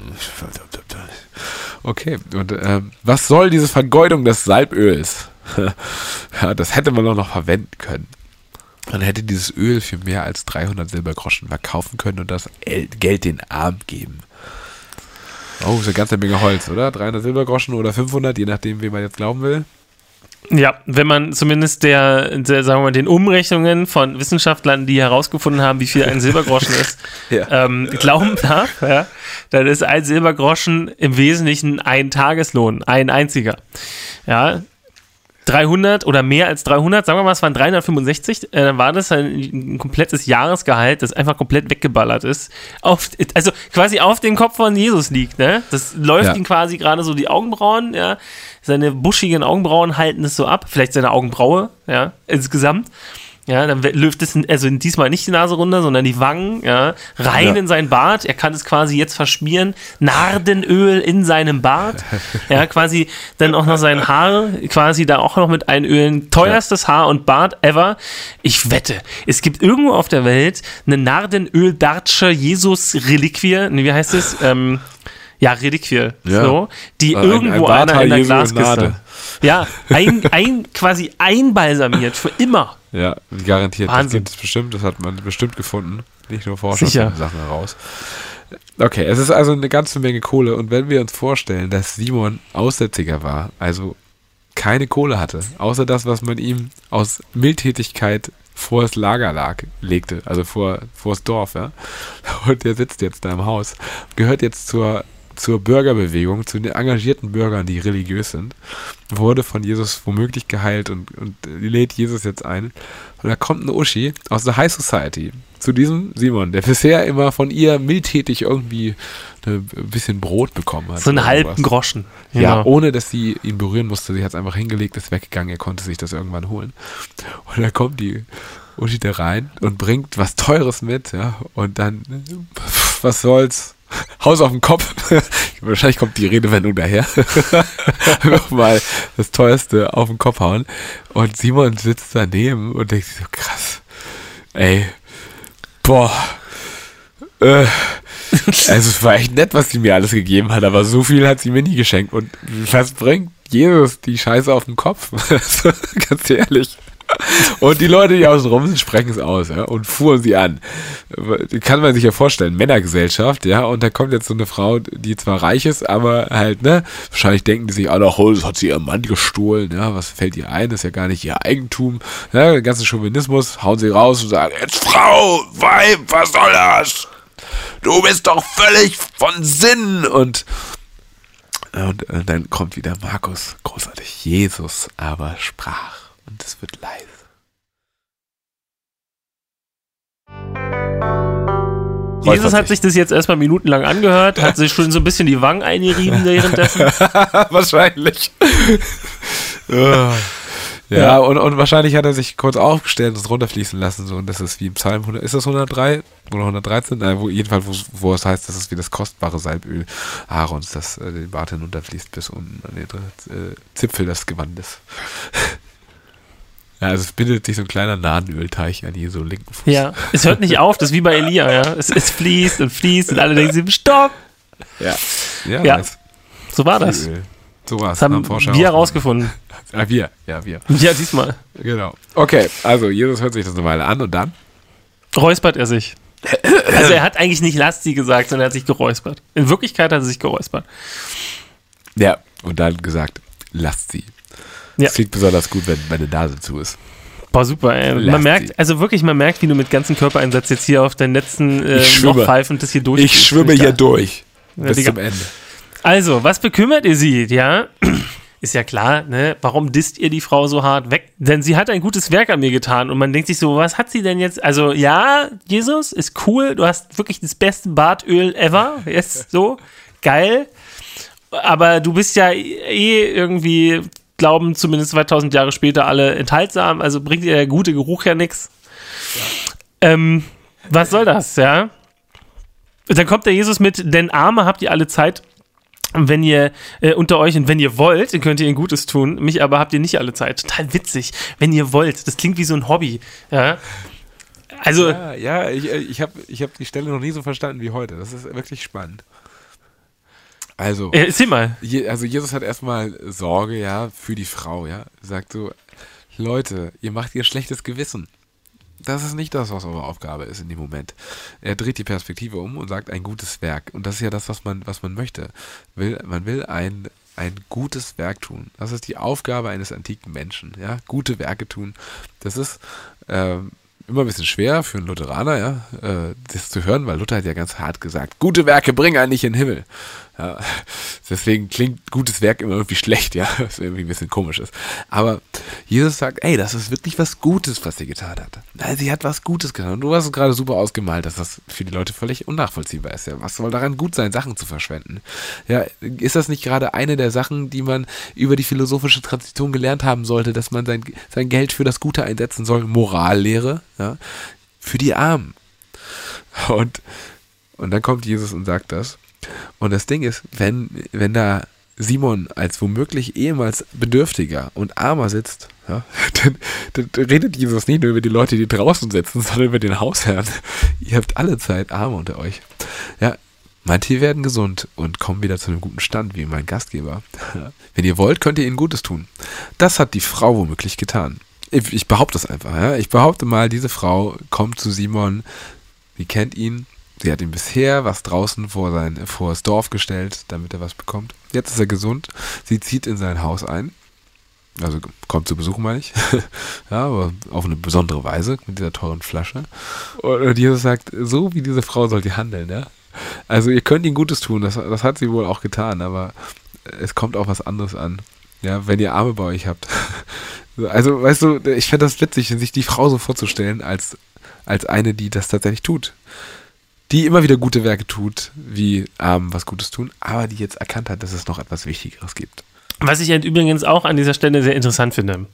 Okay, und was soll diese Vergeudung des Salböls? Ja, das hätte man doch noch verwenden können. Man hätte dieses Öl für mehr als 300 Silbergroschen verkaufen können und das Geld den Armen geben. Oh, ist eine ganze Menge Holz, oder? 300 Silbergroschen oder 500, je nachdem, wem man jetzt glauben will. Ja, wenn man zumindest sagen wir mal, den Umrechnungen von Wissenschaftlern, die herausgefunden haben, wie viel ein Silbergroschen ist, glauben darf, dann ist ein Silbergroschen im Wesentlichen ein Tageslohn, ein einziger. Ja, 300 oder mehr als 300, sagen wir mal, es waren 365, dann war das ein komplettes Jahresgehalt, das einfach komplett weggeballert ist. Also quasi auf dem Kopf von Jesus liegt, ne? Das läuft ihm quasi gerade so die Augenbrauen, seine buschigen Augenbrauen halten es so ab, vielleicht seine Augenbraue, insgesamt. Ja, dann läuft es, also diesmal nicht die Nase runter, sondern die Wangen, rein in sein Bart. Er kann es quasi jetzt verschmieren. Nardenöl in seinem Bart. Ja, quasi dann auch noch sein Haar, quasi da auch noch mit einölen. Teuerstes Haar und Bart ever. Ich wette, es gibt irgendwo auf der Welt eine Nardenöl-Bartsche Jesus-Reliquie. Nee, wie heißt es? Reliquie. So, die irgendwo einer in der Glaskiste. Ja, quasi einbalsamiert für immer. Ja, garantiert. Wahnsinn. Das gibt es bestimmt, das hat man bestimmt gefunden. Nicht nur Forscher finden Sachen heraus. Okay, es ist also eine ganze Menge Kohle und wenn wir uns vorstellen, dass Simon Aussätziger war, also keine Kohle hatte, außer das, was man ihm aus Mildtätigkeit vor das Lager legte, also vor das Dorf, und der sitzt jetzt da im Haus, gehört jetzt zur zur Bürgerbewegung, zu den engagierten Bürgern, die religiös sind, wurde von Jesus womöglich geheilt und lädt Jesus jetzt ein. Und da kommt eine Uschi aus der High Society zu diesem Simon, der bisher immer von ihr mildtätig irgendwie ein bisschen Brot bekommen hat. So einen halben Groschen. Ja, ohne dass sie ihn berühren musste. Sie hat es einfach hingelegt, ist weggegangen, er konnte sich das irgendwann holen. Und dann kommt die Uschi da rein und bringt was Teures mit, ja, und dann, was soll's, Haus auf den Kopf. Wahrscheinlich kommt die Redewendung daher. Mal das Teuerste auf den Kopf hauen. Und Simon sitzt daneben und denkt sich so, krass, ey, boah, also es war echt nett, was sie mir alles gegeben hat, aber so viel hat sie mir nie geschenkt. Und was bringt Jesus die Scheiße auf den Kopf? Ganz ehrlich. Und die Leute, die außen rum sind, sprechen es aus, ja, und fuhren sie an. Kann man sich ja vorstellen, Männergesellschaft, ja, und da kommt jetzt so eine Frau, die zwar reich ist, aber halt, ne, wahrscheinlich denken die sich alle, oh, das hat sie ihrem Mann gestohlen, ja, was fällt ihr ein, das ist ja gar nicht ihr Eigentum, ja, der ganze Chauvinismus, hauen sie raus und sagen, jetzt Frau, Weib, was soll das? Du bist doch völlig von Sinn und dann kommt wieder Markus, großartig, Jesus aber sprach. Und es wird leise. Jesus hat sich das jetzt erstmal minutenlang angehört, hat sich schon so ein bisschen die Wangen eingerieben währenddessen. Wahrscheinlich. Ja, und wahrscheinlich hat er sich kurz aufgestellt und es runterfließen lassen. So. Und das ist wie im Psalm 100. Ist das 103 oder 113? Jedenfalls, wo es heißt, das ist wie das kostbare Salböl Aarons, das den Bart hinunterfließt bis unten an den Zipfel des Gewandes. Ja, also es bildet sich so ein kleiner Nadenölteich an Jesu linken Fuß. Ja, es hört nicht auf, das ist wie bei Elia, ja. Es fließt und alle denken sich, stopp! Ja. Nice. So war das. So war es. Das haben wir herausgefunden. Wir. Ja, diesmal. Genau. Okay, also Jesus hört sich das eine Weile an und dann? Räuspert er sich. Also er hat eigentlich nicht lasst sie gesagt, sondern er hat sich geräuspert. In Wirklichkeit hat er sich geräuspert. Ja, und dann gesagt, lasst sie. Ja. Das klingt besonders gut, wenn meine Nase zu ist. Boah, super, ey. Man merkt, wie du mit ganzem Körpereinsatz jetzt hier auf deinen letzten noch pfeifend das hier durch. Ich schwimme hier durch. Bis zum Ende. Also, was bekümmert ihr sie? Ja, ist ja klar, ne? Warum disst ihr die Frau so hart weg? Denn sie hat ein gutes Werk an mir getan und man denkt sich so, was hat sie denn jetzt? Also, ja, Jesus, ist cool, du hast wirklich das beste Bartöl ever, ist so, geil. Aber du bist ja irgendwie, glauben zumindest 2000 Jahre später alle enthaltsam, also bringt ihr der gute Geruch ja nichts. Was soll das, ja? Dann kommt der Jesus mit, denn Arme habt ihr alle Zeit, wenn ihr unter euch und wenn ihr wollt, dann könnt ihr ihnen Gutes tun, mich aber habt ihr nicht alle Zeit. Total witzig, wenn ihr wollt. Das klingt wie so ein Hobby, ja? Also ja, ich hab die Stelle noch nie so verstanden wie heute. Das ist wirklich spannend. Also, erzähl mal. Also Jesus hat erstmal Sorge, ja, für die Frau, ja. Sagt so, Leute, ihr macht ihr schlechtes Gewissen. Das ist nicht das, was eure Aufgabe ist in dem Moment. Er dreht die Perspektive um und sagt ein gutes Werk. Und das ist ja das, was man möchte. Man will ein gutes Werk tun. Das ist die Aufgabe eines antiken Menschen, ja. Gute Werke tun. Das ist immer ein bisschen schwer für einen Lutheraner, ja, das zu hören, weil Luther hat ja ganz hart gesagt, gute Werke bringen einen nicht in den Himmel. Ja, deswegen klingt gutes Werk immer irgendwie schlecht, ja, was irgendwie ein bisschen komisch ist. Aber Jesus sagt, ey, das ist wirklich was Gutes, was sie getan hat. Nein, sie hat was Gutes getan. Und du hast es gerade super ausgemalt, dass das für die Leute völlig unnachvollziehbar ist. Ja, was soll daran gut sein, Sachen zu verschwenden? Ja, ist das nicht gerade eine der Sachen, die man über die philosophische Tradition gelernt haben sollte, dass man sein Geld für das Gute einsetzen soll? Morallehre, ja, für die Armen. Und dann kommt Jesus und sagt das. Und das Ding ist, wenn da Simon als womöglich ehemals Bedürftiger und Armer sitzt, ja, dann redet Jesus nicht nur über die Leute, die draußen sitzen, sondern über den Hausherrn. Ihr habt alle Zeit Arme unter euch. Ja, manche werden gesund und kommen wieder zu einem guten Stand, wie mein Gastgeber. Wenn ihr wollt, könnt ihr ihnen Gutes tun. Das hat die Frau womöglich getan. Ich behaupte das einfach. Ja. Ich behaupte mal, diese Frau kommt zu Simon, sie kennt ihn, sie hat ihm bisher was draußen vor das Dorf gestellt, damit er was bekommt. Jetzt ist er gesund. Sie zieht in sein Haus ein. Also kommt zu Besuch, meine ich. Ja, aber auf eine besondere Weise mit dieser teuren Flasche. Und Jesus sagt, so wie diese Frau sollt ihr handeln, ja. Also ihr könnt ihnen Gutes tun, das hat sie wohl auch getan, aber es kommt auch was anderes an. Ja, wenn ihr Arme bei euch habt. Also, weißt du, ich fände das witzig, sich die Frau so vorzustellen, als eine, die das tatsächlich tut. Die immer wieder gute Werke tut, wie was Gutes tun, aber die jetzt erkannt hat, dass es noch etwas Wichtigeres gibt. Was ich halt übrigens auch an dieser Stelle sehr interessant finde.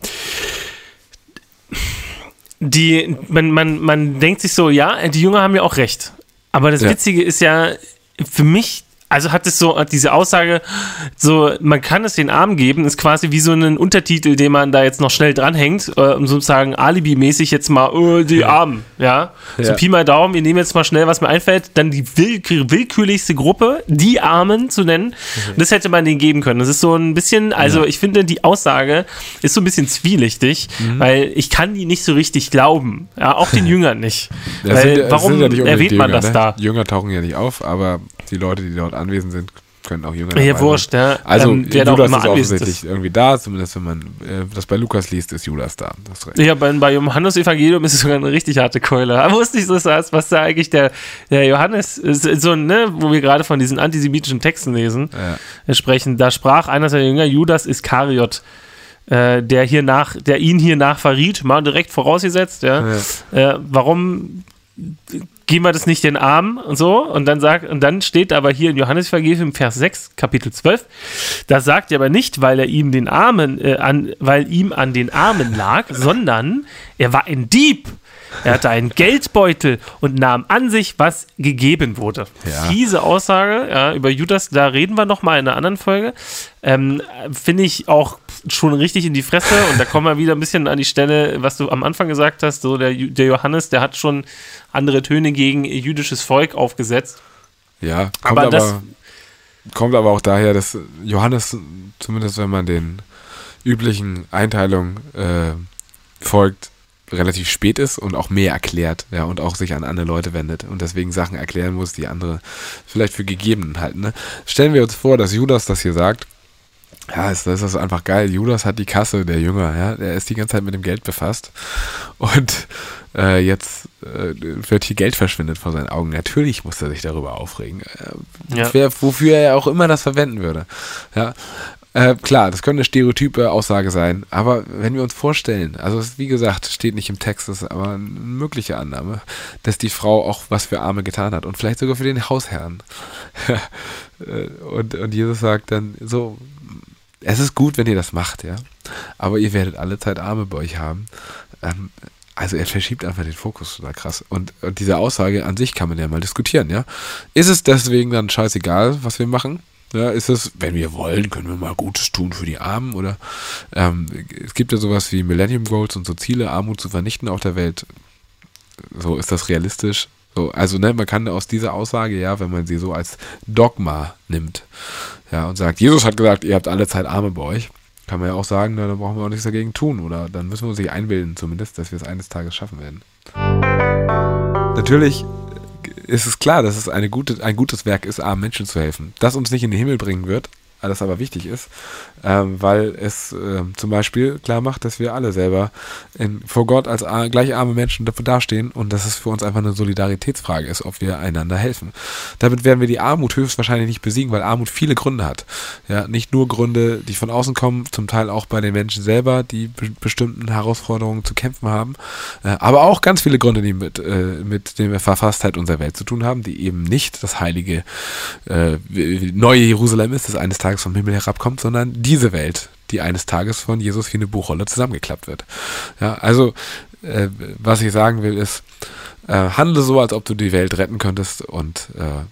Man denkt sich so, ja, die Jünger haben ja auch recht. Aber das Witzige ist ja, für mich, also hat diese Aussage, so, man kann es den Armen geben, ist quasi wie so ein Untertitel, den man da jetzt noch schnell dranhängt, um sozusagen alibimäßig jetzt mal, die Armen, ja. So Pi mal Daumen, wir nehmen jetzt mal schnell, was mir einfällt, dann die willkürlichste Gruppe, die Armen zu nennen. Und das hätte man denen geben können. Das ist so ein bisschen, also ich finde, die Aussage ist so ein bisschen zwielichtig, weil ich kann die nicht so richtig glauben. Ja, auch den Jüngern nicht. Warum erwähnt man das da? Die Jünger tauchen ja nicht auf, aber die Leute, die dort anwesend sind, können auch Jünger dabei Ja, wurscht, ja. Also Judas auch immer ist offensichtlich irgendwie da, zumindest wenn man das bei Lukas liest, ist Judas da. Das ist recht. Ja, bei Johannes Evangelium ist es sogar eine richtig harte Keule. Aber wusste ich so, was da eigentlich der Johannes, so, ne, wo wir gerade von diesen antisemitischen Texten lesen, sprechen, da sprach einer der Jünger, Judas Iskariot, der ihn hiernach verriet, mal direkt vorausgesetzt, warum geben wir das nicht den Armen und so, und dann steht aber hier in Johannes Evangelium Vers 6, Kapitel 12, da sagt er aber nicht, weil er ihm weil ihm an den Armen lag, sondern er war ein Dieb. Er hatte einen Geldbeutel und nahm an sich, was gegeben wurde. Ja. Diese Aussage über Judas, da reden wir nochmal in einer anderen Folge, finde ich auch schon richtig in die Fresse, und da kommen wir wieder ein bisschen an die Stelle, was du am Anfang gesagt hast, so der Johannes, der hat schon andere Töne gegen jüdisches Volk aufgesetzt. Ja, kommt aber auch daher, dass Johannes, zumindest wenn man den üblichen Einteilungen folgt, relativ spät ist und auch mehr erklärt, ja, und auch sich an andere Leute wendet und deswegen Sachen erklären muss, die andere vielleicht für gegeben halten. Ne? Stellen wir uns vor, dass Judas das hier sagt. Ja, das ist einfach geil. Judas hat die Kasse, der Jünger, ja, der ist die ganze Zeit mit dem Geld befasst und jetzt wird hier Geld verschwindet vor seinen Augen. Natürlich muss er sich darüber aufregen. Wofür er auch immer das verwenden würde. Ja. Klar, das könnte eine stereotype Aussage sein, aber wenn wir uns vorstellen, also wie gesagt, steht nicht im Text, das ist aber eine mögliche Annahme, dass die Frau auch was für Arme getan hat und vielleicht sogar für den Hausherrn. und Jesus sagt dann so, es ist gut, wenn ihr das macht, ja, aber ihr werdet alle Zeit Arme bei euch haben. Also er verschiebt einfach den Fokus total krass. Und diese Aussage an sich kann man ja mal diskutieren, ja. Ist es deswegen dann scheißegal, was wir machen? Ja, ist es, wenn wir wollen, können wir mal Gutes tun für die Armen, oder es gibt ja sowas wie Millennium Goals und so Ziele, Armut zu vernichten auf der Welt. So, ist das realistisch? So, also ne, man kann aus dieser Aussage, ja, wenn man sie so als Dogma nimmt, ja, und sagt, Jesus hat gesagt, ihr habt alle Zeit Arme bei euch, kann man ja auch sagen, na, dann brauchen wir auch nichts dagegen tun, oder dann müssen wir uns nicht einbilden zumindest, dass wir es eines Tages schaffen werden. Natürlich ist es klar, dass es ein gutes Werk ist, armen Menschen zu helfen. Das uns nicht in den Himmel bringen wird, das aber wichtig ist, weil es zum Beispiel klar macht, dass wir alle selber vor Gott als gleich arme Menschen dafür dastehen und dass es für uns einfach eine Solidaritätsfrage ist, ob wir einander helfen. Damit werden wir die Armut höchstwahrscheinlich nicht besiegen, weil Armut viele Gründe hat. Ja, nicht nur Gründe, die von außen kommen, zum Teil auch bei den Menschen selber, die bestimmten Herausforderungen zu kämpfen haben, aber auch ganz viele Gründe, die mit der Verfasstheit unserer Welt zu tun haben, die eben nicht das heilige neue Jerusalem ist, das eines Tages vom Himmel herabkommt, sondern diese Welt, die eines Tages von Jesus wie eine Buchrolle zusammengeklappt wird. Ja, also, was ich sagen will, ist, handle so, als ob du die Welt retten könntest und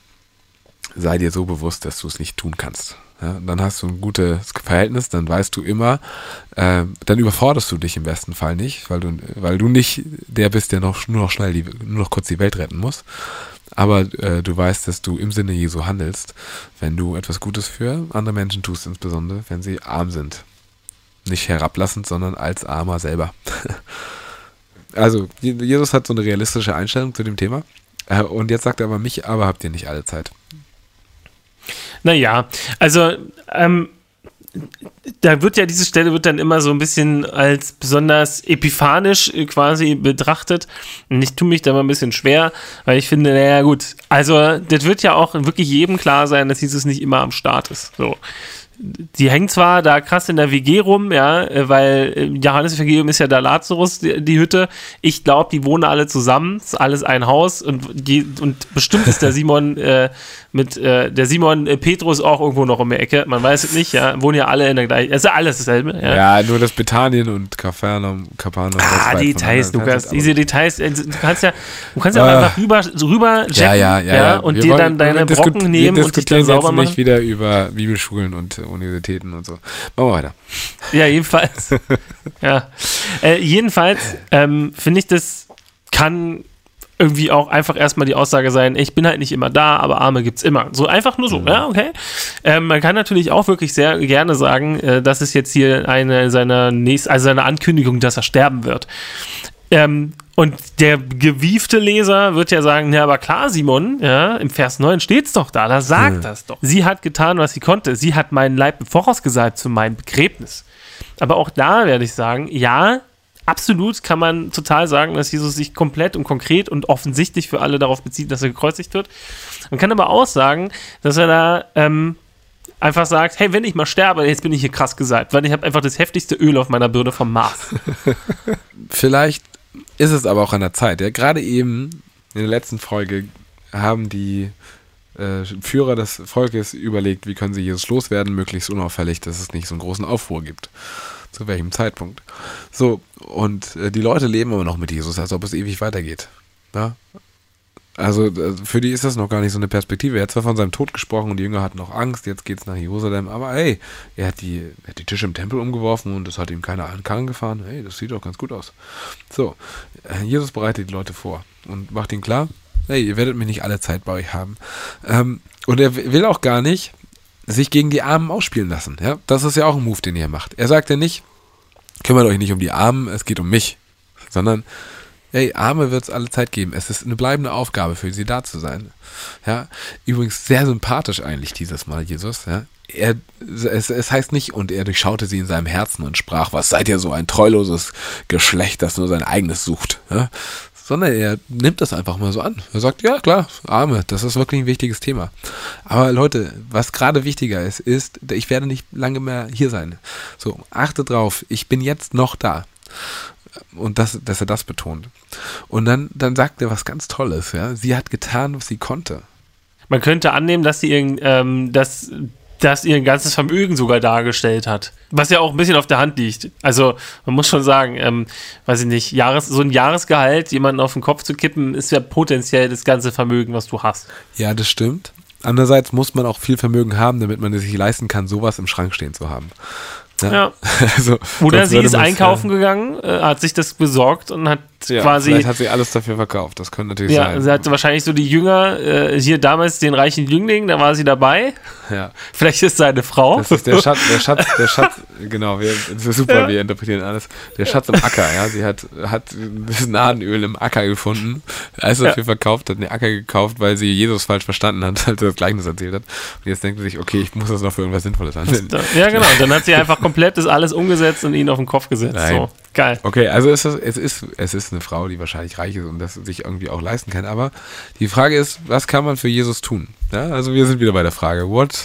sei dir so bewusst, dass du es nicht tun kannst. Ja, dann hast du ein gutes Verhältnis, dann weißt du immer, dann überforderst du dich im besten Fall nicht, weil du nicht der bist, der nur noch kurz die Welt retten muss. Aber du weißt, dass du im Sinne Jesu handelst, wenn du etwas Gutes für andere Menschen tust, insbesondere wenn sie arm sind. Nicht herablassend, sondern als Armer selber. Also, Jesus hat so eine realistische Einstellung zu dem Thema. Und jetzt sagt er aber habt ihr nicht alle Zeit. Naja, also da wird ja diese Stelle wird dann immer so ein bisschen als besonders epiphanisch quasi betrachtet. Und ich tue mich da mal ein bisschen schwer, weil ich finde, naja gut, also das wird ja auch wirklich jedem klar sein, dass Jesus nicht immer am Start ist. So. Die hängt zwar da krass in der WG rum, ja, weil Johannes Evangelium ist ja da Lazarus, die Hütte. Ich glaube, die wohnen alle zusammen, ist alles ein Haus und bestimmt ist der Simon der Simon Petrus auch irgendwo noch um die Ecke. Man weiß es nicht, ja, wohnen ja alle in der gleichen, es ist alles dasselbe. Ja, nur das Bethanien und Kapernaum. Die Details, Lukas, diese Details, du kannst ja auch einfach rüber jacken, ja, und dir dann deine Brocken nehmen und dich dann sauber machen. Nicht wieder über Bibelschulen und Universitäten und so. Machen wir weiter. Ja, jedenfalls. Jedenfalls finde ich, das kann irgendwie auch einfach erstmal die Aussage sein, ich bin halt nicht immer da, aber Arme gibt's immer. So einfach nur so, ja, okay. Man kann natürlich auch wirklich sehr gerne sagen, das ist jetzt hier seine Ankündigung, dass er sterben wird. Und der gewiefte Leser wird ja sagen, ja, aber klar, Simon, ja, im Vers 9 steht's doch da sagt das doch. Sie hat getan, was sie konnte. Sie hat meinen Leib vorausgesagt zu meinem Begräbnis. Aber auch da werde ich sagen, ja, absolut kann man total sagen, dass Jesus sich komplett und konkret und offensichtlich für alle darauf bezieht, dass er gekreuzigt wird. Man kann aber auch sagen, dass er da einfach sagt, hey, wenn ich mal sterbe, jetzt bin ich hier krass gesalbt, weil ich habe einfach das heftigste Öl auf meiner Birne vom Mars. Vielleicht ist es aber auch an der Zeit. Ja? Gerade eben in der letzten Folge haben die Führer des Volkes überlegt, wie können sie Jesus loswerden, möglichst unauffällig, dass es nicht so einen großen Aufruhr gibt. Zu welchem Zeitpunkt. So, und die Leute leben aber noch mit Jesus, als ob es ewig weitergeht. Ja? Also für die ist das noch gar nicht so eine Perspektive. Er hat zwar von seinem Tod gesprochen und die Jünger hatten noch Angst, jetzt geht's nach Jerusalem, aber hey, er hat die Tische im Tempel umgeworfen und das hat ihm keiner an den Karren gefahren. Hey, das sieht doch ganz gut aus. So, Jesus bereitet die Leute vor und macht ihnen klar, hey, ihr werdet mich nicht alle Zeit bei euch haben. Und er will auch gar nicht sich gegen die Armen ausspielen lassen. Ja? Das ist ja auch ein Move, den er macht. Er sagt ja nicht, kümmert euch nicht um die Armen, es geht um mich, sondern hey, Arme wird es alle Zeit geben. Es ist eine bleibende Aufgabe für sie, da zu sein. Ja? Übrigens sehr sympathisch eigentlich dieses Mal, Jesus. Ja? Es heißt nicht, und er durchschaute sie in seinem Herzen und sprach, was seid ihr so ein treuloses Geschlecht, das nur sein eigenes sucht. Ja? Sondern er nimmt das einfach mal so an. Er sagt, ja klar, Arme, das ist wirklich ein wichtiges Thema. Aber Leute, was gerade wichtiger ist, ich werde nicht lange mehr hier sein. So, achtet drauf, ich bin jetzt noch da. Und dass er das betont. Und dann sagt er was ganz Tolles. Ja? Sie hat getan, was sie konnte. Man könnte annehmen, dass sie ihr ganzes Vermögen sogar dargestellt hat. Was ja auch ein bisschen auf der Hand liegt. Also man muss schon sagen, weiß ich nicht, so ein Jahresgehalt, jemanden auf den Kopf zu kippen, ist ja potenziell das ganze Vermögen, was du hast. Ja, das stimmt. Andererseits muss man auch viel Vermögen haben, damit man es sich leisten kann, sowas im Schrank stehen zu haben. Ja. Also, oder sie ist einkaufen gegangen, hat sich das besorgt und hat quasi... Vielleicht hat sie alles dafür verkauft, das könnte natürlich sein. Ja, sie hatte wahrscheinlich so die Jünger, hier damals den reichen Jüngling, da war sie dabei. Ja. Vielleicht ist seine Frau. Das ist der Schatz, genau, das ist super, wir interpretieren alles. Der Schatz im Acker, ja, sie hat das Nadenöl im Acker gefunden, alles dafür verkauft, hat den Acker gekauft, weil sie Jesus falsch verstanden hat, als er das Gleichnis erzählt hat. Und jetzt denkt sie sich, okay, ich muss das noch für irgendwas Sinnvolles anwenden. Ja, genau, und dann hat sie einfach komplett das alles umgesetzt und ihn auf den Kopf gesetzt. Nein. So, geil. Okay, also es ist eine Frau, die wahrscheinlich reich ist und das sich irgendwie auch leisten kann, aber die Frage ist, was kann man für Jesus tun? Ja, also wir sind wieder bei der Frage, what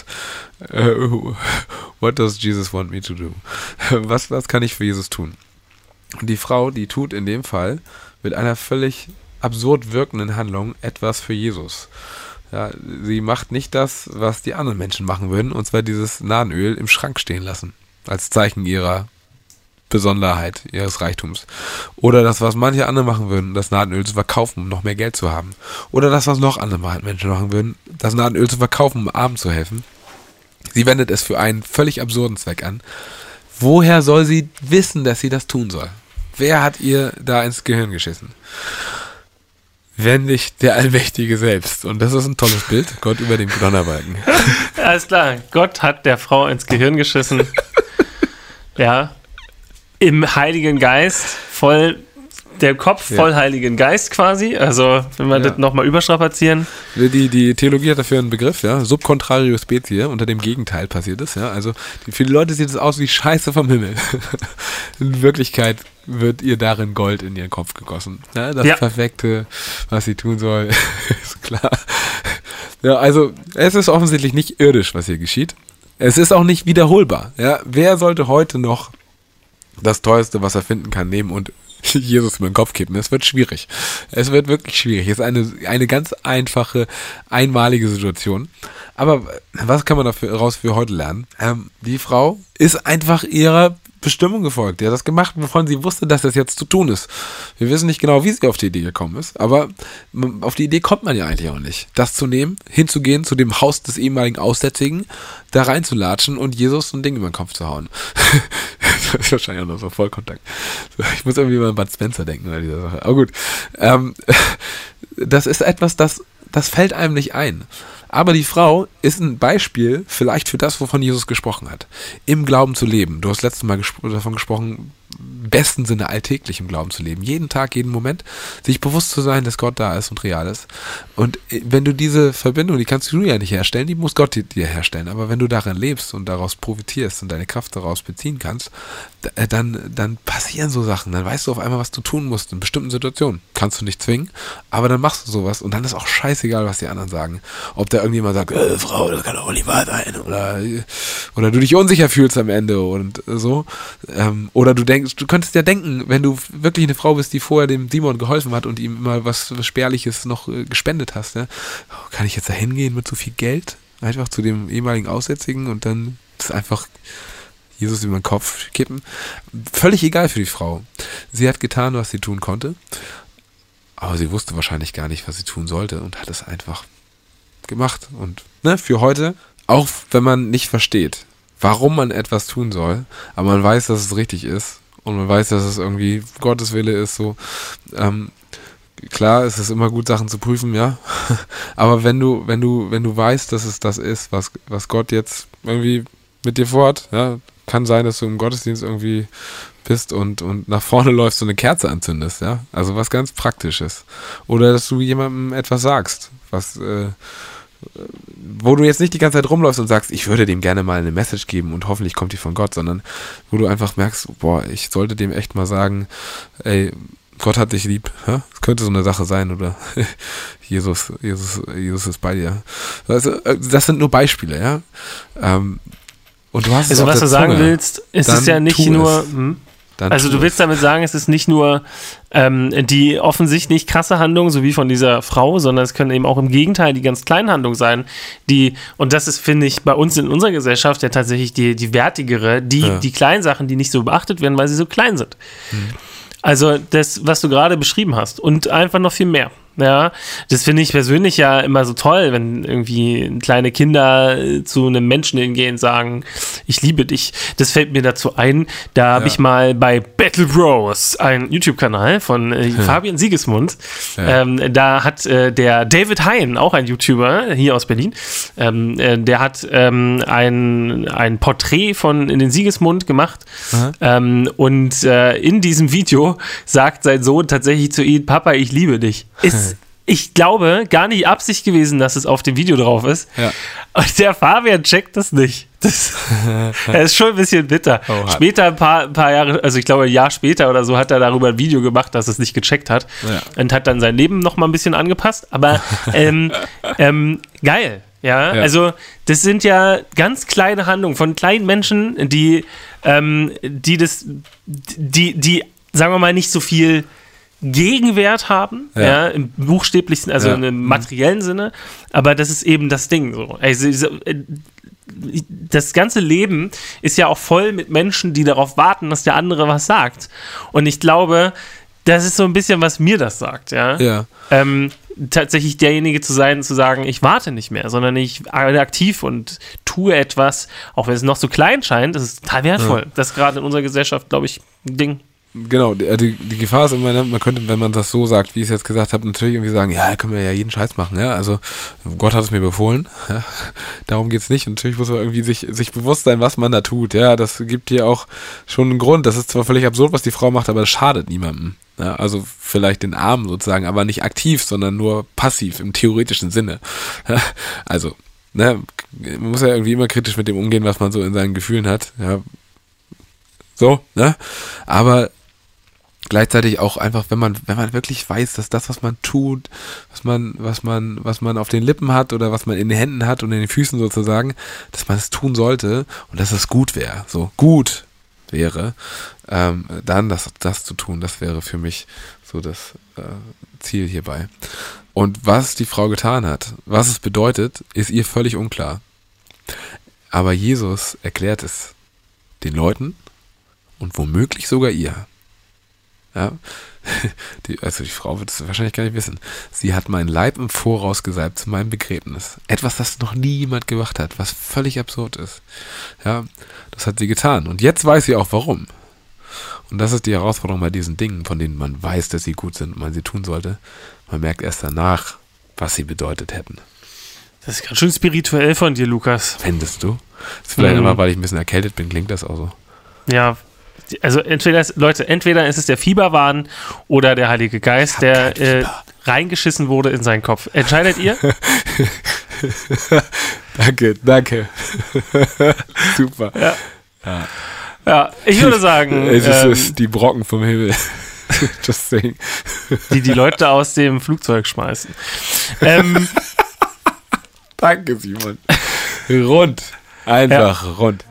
does Jesus want me to do? Was kann ich für Jesus tun? Und die Frau, die tut in dem Fall mit einer völlig absurd wirkenden Handlung etwas für Jesus. Ja, sie macht nicht das, was die anderen Menschen machen würden, und zwar dieses Nadenöl im Schrank stehen lassen, als Zeichen ihrer Besonderheit, ihres Reichtums. Oder das, was manche andere machen würden, das Nadenöl zu verkaufen, um noch mehr Geld zu haben. Oder das, was noch andere Menschen machen würden, das Nadenöl zu verkaufen, um Armen zu helfen. Sie wendet es für einen völlig absurden Zweck an. Woher soll sie wissen, dass sie das tun soll? Wer hat ihr da ins Gehirn geschissen? Wenn nicht der Allmächtige selbst. Und das ist ein tolles Bild. Gott über dem Donnerbalken. Alles klar. Gott hat der Frau ins Gehirn geschissen. Ja. Im Heiligen Geist, voll der Kopf voll Heiligen Geist quasi, also wenn wir das nochmal überstrapazieren. Die Theologie hat dafür einen Begriff, ja, subcontrario specie, unter dem Gegenteil passiert ist, ja, also für die Leute sieht es aus wie Scheiße vom Himmel. In Wirklichkeit wird ihr darin Gold in ihren Kopf gegossen. Ja, das Perfekte, was sie tun soll, ist klar. Ja, also es ist offensichtlich nicht irdisch, was hier geschieht. Es ist auch nicht wiederholbar. Ja, wer sollte heute noch das Teuerste, was er finden kann, nehmen und Jesus über den Kopf kippen? Es wird schwierig. Es wird wirklich schwierig. Es ist eine ganz einfache, einmalige Situation. Aber was kann man daraus für heute lernen? Die Frau ist einfach ihrer Bestimmung gefolgt. Die hat das gemacht, wovon sie wusste, dass das jetzt zu tun ist. Wir wissen nicht genau, wie sie auf die Idee gekommen ist, aber auf die Idee kommt man ja eigentlich auch nicht. Das zu nehmen, hinzugehen zu dem Haus des ehemaligen Aussätzigen, da reinzulatschen und Jesus so ein Ding über den Kopf zu hauen. Das ist wahrscheinlich auch noch so Vollkontakt. Ich muss irgendwie mal an Bud Spencer denken bei dieser Sache. Aber gut. Das ist etwas, das fällt einem nicht ein. Aber die Frau ist ein Beispiel vielleicht für das, wovon Jesus gesprochen hat. Im Glauben zu leben. Du hast letztes Mal davon gesprochen, im besten Sinne alltäglich im Glauben zu leben. Jeden Tag, jeden Moment. Sich bewusst zu sein, dass Gott da ist und real ist. Und wenn du diese Verbindung, die kannst du ja nicht herstellen, die muss Gott dir herstellen. Aber wenn du daran lebst und daraus profitierst und deine Kraft daraus beziehen kannst, dann passieren so Sachen. Dann weißt du auf einmal, was du tun musst in bestimmten Situationen. Kannst du nicht zwingen, aber dann machst du sowas und dann ist auch scheißegal, was die anderen sagen. Ob da irgendjemand sagt, Frau, das kann doch nicht wahr sein. Oder du dich unsicher fühlst am Ende und so. Oder du könntest ja denken, wenn du wirklich eine Frau bist, die vorher dem Simon geholfen hat und ihm immer was Spärliches noch gespendet hast, ne? Kann ich jetzt da hingehen mit so viel Geld? Einfach zu dem ehemaligen Aussätzigen und dann ist einfach Jesus über den Kopf kippen. Völlig egal für die Frau. Sie hat getan, was sie tun konnte, aber sie wusste wahrscheinlich gar nicht, was sie tun sollte und hat es einfach gemacht. Und für heute, auch wenn man nicht versteht, warum man etwas tun soll, aber man weiß, dass es richtig ist und man weiß, dass es irgendwie Gottes Wille ist, so, klar, es ist immer gut, Sachen zu prüfen, ja, aber wenn du weißt, dass es das ist, was Gott jetzt irgendwie mit dir vorhat, ja, kann sein, dass du im Gottesdienst irgendwie bist und nach vorne läufst und eine Kerze anzündest, ja, also was ganz Praktisches, oder dass du jemandem etwas sagst, wo du jetzt nicht die ganze Zeit rumläufst und sagst, ich würde dem gerne mal eine Message geben und hoffentlich kommt die von Gott, sondern wo du einfach merkst, ich sollte dem echt mal sagen, ey, Gott hat dich lieb, ja? Das könnte so eine Sache sein, oder Jesus ist bei dir. Also, das sind nur Beispiele, ja. Und du hast also was du sagen willst, ist es ja nicht nur... Also du willst damit sagen, es ist nicht nur die offensichtlich krasse Handlung, so wie von dieser Frau, sondern es können eben auch im Gegenteil die ganz kleinen Handlungen sein, und das ist, finde ich, bei uns in unserer Gesellschaft ja tatsächlich die wertigere, die kleinen Sachen, die nicht so beachtet werden, weil sie so klein sind. Also das, was du gerade beschrieben hast und einfach noch viel mehr. Ja, das finde ich persönlich ja immer so toll, wenn irgendwie kleine Kinder zu einem Menschen hingehen und sagen, ich liebe dich. Das fällt mir dazu ein, da habe ich mal bei Battle Bros, ein YouTube-Kanal von Fabian Siegesmund, da hat der David Hein, auch ein YouTuber hier aus Berlin, der hat ein Porträt in den Siegesmund gemacht und in diesem Video sagt sein Sohn tatsächlich zu ihm, Papa, ich liebe dich. Ich glaube, gar nicht Absicht gewesen, dass es auf dem Video drauf ist. Ja. Und der Fabian checkt das nicht. Das ist schon ein bisschen bitter. Oh, später, ein paar Jahre, also ich glaube ein Jahr später oder so, hat er darüber ein Video gemacht, dass es nicht gecheckt hat. Ja. Und hat dann sein Leben noch mal ein bisschen angepasst. Aber geil. Ja, also das sind ja ganz kleine Handlungen von kleinen Menschen, die sagen wir mal, nicht so viel Gegenwert haben, im buchstäblichen, also im materiellen Sinne, aber das ist eben das Ding so. Also, das ganze Leben ist ja auch voll mit Menschen, die darauf warten, dass der andere was sagt. Und ich glaube, das ist so ein bisschen, was mir das sagt, tatsächlich derjenige zu sein, zu sagen, ich warte nicht mehr, sondern ich bin aktiv und tue etwas, auch wenn es noch so klein scheint, das ist total wertvoll. Das ist gerade in unserer Gesellschaft, glaube ich, ein Ding. Genau, die Gefahr ist immer, man könnte, wenn man das so sagt, wie ich es jetzt gesagt habe, natürlich irgendwie sagen, ja, können wir ja jeden Scheiß machen, ja, also Gott hat es mir befohlen, ja, darum geht's nicht, und natürlich muss man irgendwie sich bewusst sein, was man da tut, ja, das gibt dir auch schon einen Grund, das ist zwar völlig absurd, was die Frau macht, aber es schadet niemandem, Ja, also vielleicht den Arm sozusagen, aber nicht aktiv, sondern nur passiv im theoretischen Sinne. Ja, also, ne, man muss ja irgendwie immer kritisch mit dem umgehen, was man so in seinen Gefühlen hat. Ja, so, ne? Aber gleichzeitig auch einfach, wenn man wirklich weiß, dass das, was man tut, was man auf den Lippen hat oder was man in den Händen hat und in den Füßen sozusagen, dass man es tun sollte und dass es gut wäre, so gut wäre, dann das zu tun, das wäre für mich so das Ziel hierbei. Und was die Frau getan hat, was es bedeutet, ist ihr völlig unklar. Aber Jesus erklärt es den Leuten und womöglich sogar ihr. Ja, die Frau wird es wahrscheinlich gar nicht wissen. Sie hat meinen Leib im Voraus gesalbt zu meinem Begräbnis. Etwas, das noch nie jemand gemacht hat, was völlig absurd ist. Ja, das hat sie getan. Und jetzt weiß sie auch warum. Und das ist die Herausforderung bei diesen Dingen, von denen man weiß, dass sie gut sind und man sie tun sollte. Man merkt erst danach, was sie bedeutet hätten. Das ist ganz schön spirituell von dir, Lukas. Findest du? Das ist vielleicht einfach, weil ich ein bisschen erkältet bin, klingt das auch so. Ja, also entweder ist es der Fieberwahn oder der Heilige Geist, der reingeschissen wurde in seinen Kopf. Entscheidet ihr? Danke. Super. Ja, ich würde sagen... Es ist die Brocken vom Himmel. Just saying. Die Leute aus dem Flugzeug schmeißen. Danke, Simon. Rund. Einfach rund.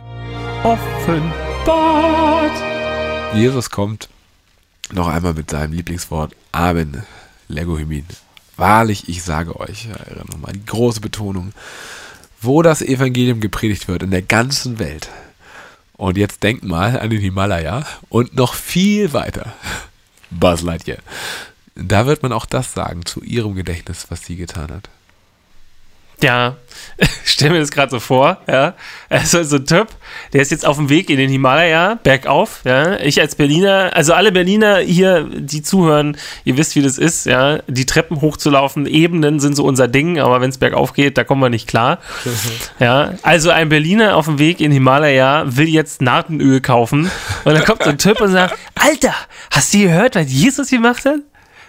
Offenbart. Jesus kommt noch einmal mit seinem Lieblingswort Amen, Legohymin. Wahrlich, ich sage euch, nochmal die große Betonung, wo das Evangelium gepredigt wird in der ganzen Welt. Und jetzt denkt mal an den Himalaya und noch viel weiter. Buzz Lightyear. Da wird man auch das sagen zu ihrem Gedächtnis, was sie getan hat. Ja, stell mir das gerade so vor, ja. Also so ein Typ, der ist jetzt auf dem Weg in den Himalaya, bergauf, ja. Ich als Berliner, also alle Berliner hier, die zuhören, ihr wisst, wie das ist, ja. Die Treppen hochzulaufen, Ebenen sind so unser Ding, aber wenn es bergauf geht, da kommen wir nicht klar. Ja, also ein Berliner auf dem Weg in den Himalaya will jetzt Nadenöl kaufen und dann kommt so ein Typ und sagt, Alter, hast du gehört, was Jesus gemacht hat?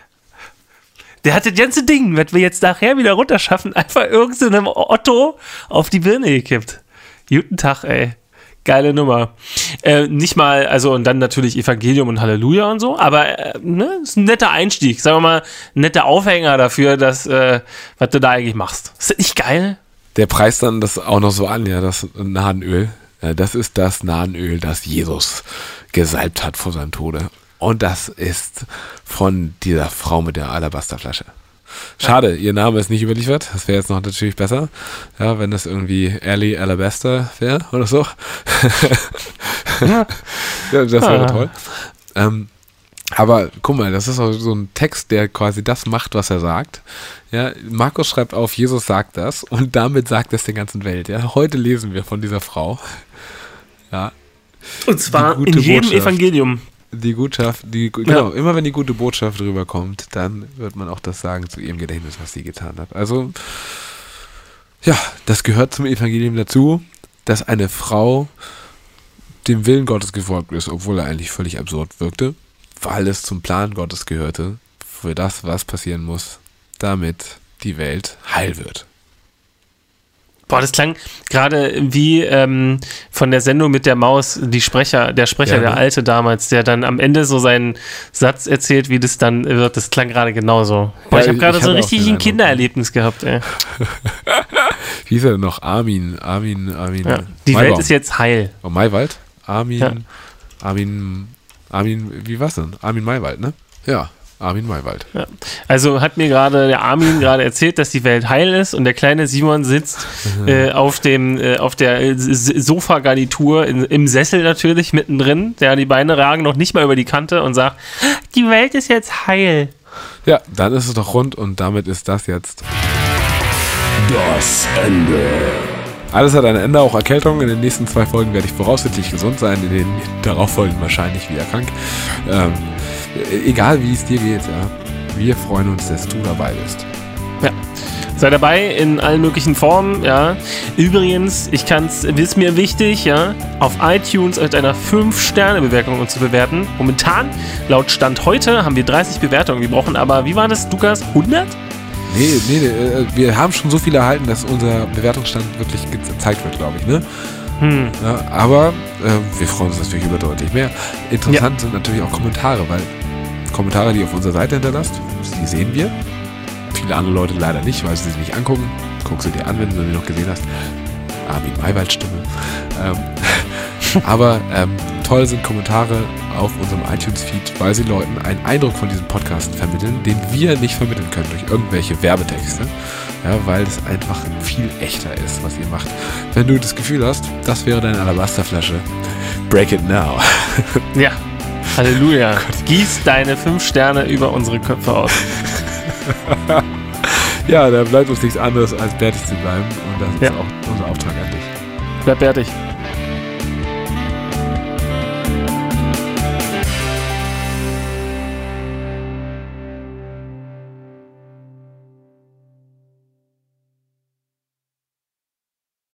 Der hat das ganze Ding, was wir jetzt nachher wieder runterschaffen, einfach irgendeinem Otto auf die Birne gekippt. Guten Tag, ey. Geile Nummer. Nicht mal, also und dann natürlich Evangelium und Halleluja und so, aber ist ein netter Einstieg. Sagen wir mal, ein netter Aufhänger dafür, dass, was du da eigentlich machst. Ist das nicht geil? Der preist dann das auch noch so an, ja, das Nadenöl. Ja, das ist das Nadenöl, das Jesus gesalbt hat vor seinem Tode. Und das ist von dieser Frau mit der Alabasterflasche. Schade, ihr Name ist nicht überliefert. Das wäre jetzt noch natürlich besser, ja, wenn das irgendwie Ellie Alabaster wäre oder so. Ja, das wäre toll. Aber guck mal, das ist auch so ein Text, der quasi das macht, was er sagt. Ja, Markus schreibt auf, Jesus sagt das und damit sagt es der ganzen Welt. Ja, heute lesen wir von dieser Frau. Ja. Und zwar in jedem Evangelium. Die Botschaft, genau, immer wenn die gute Botschaft rüberkommt, dann wird man auch das sagen zu ihrem Gedächtnis, was sie getan hat. Also, ja, das gehört zum Evangelium dazu, dass eine Frau dem Willen Gottes gefolgt ist, obwohl er eigentlich völlig absurd wirkte, weil es zum Plan Gottes gehörte, für das, was passieren muss, damit die Welt heil wird. Boah, das klang gerade wie von der Sendung mit der Maus, der Sprecher, der Alte damals, der dann am Ende so seinen Satz erzählt, wie das dann wird. Das klang gerade genauso. Boah, ich habe gerade so richtig ein Kindererlebnis gehabt, ey. Wie hieß er denn noch? Armin. Ja. Die Maibaum. Welt ist jetzt heil. Oh, Maywald? Armin, wie war's denn? Armin Maywald, ne? Ja. Armin Maywald. Ja. Also hat mir gerade der Armin erzählt, dass die Welt heil ist und der kleine Simon sitzt auf der Sofagarnitur im Sessel natürlich mittendrin. Die Beine ragen noch nicht mal über die Kante und sagt, die Welt ist jetzt heil. Ja, dann ist es doch rund und damit ist das jetzt das Ende. Alles hat ein Ende, auch Erkältung. In den nächsten 2 Folgen werde ich voraussichtlich gesund sein, in den darauffolgenden wahrscheinlich wieder krank. Egal wie es dir geht, ja. Wir freuen uns, dass du dabei bist. Ja. Sei dabei in allen möglichen Formen, ja. Übrigens, ist mir wichtig, ja, auf iTunes mit einer 5-Sterne-Bewertung uns zu bewerten. Momentan, laut Stand heute, haben wir 30 Bewertungen. Wir brauchen aber, wie war das, Lukas, 100? Nee, wir haben schon so viele erhalten, dass unser Bewertungsstand wirklich gezeigt wird, glaube ich, ne? Ja, aber wir freuen uns natürlich über deutlich mehr. Interessant sind natürlich auch Kommentare, weil Kommentare, die ihr auf unserer Seite hinterlasst, die sehen wir. Viele andere Leute leider nicht, weil sie sich nicht angucken. Guck sie dir an, wenn du sie noch gesehen hast. Armin Maywald Stimme. Aber toll sind Kommentare auf unserem iTunes-Feed, weil sie Leuten einen Eindruck von diesem Podcast vermitteln, den wir nicht vermitteln können durch irgendwelche Werbetexte. Ja, weil es einfach viel echter ist, was ihr macht. Wenn du das Gefühl hast, das wäre deine Alabasterflasche, break it now. Ja, Halleluja. Gieß deine 5 Sterne über unsere Köpfe aus. Ja, da bleibt uns nichts anderes, als bärtig zu bleiben. Und das ist auch unser Auftrag an dich. Bleib bärtig.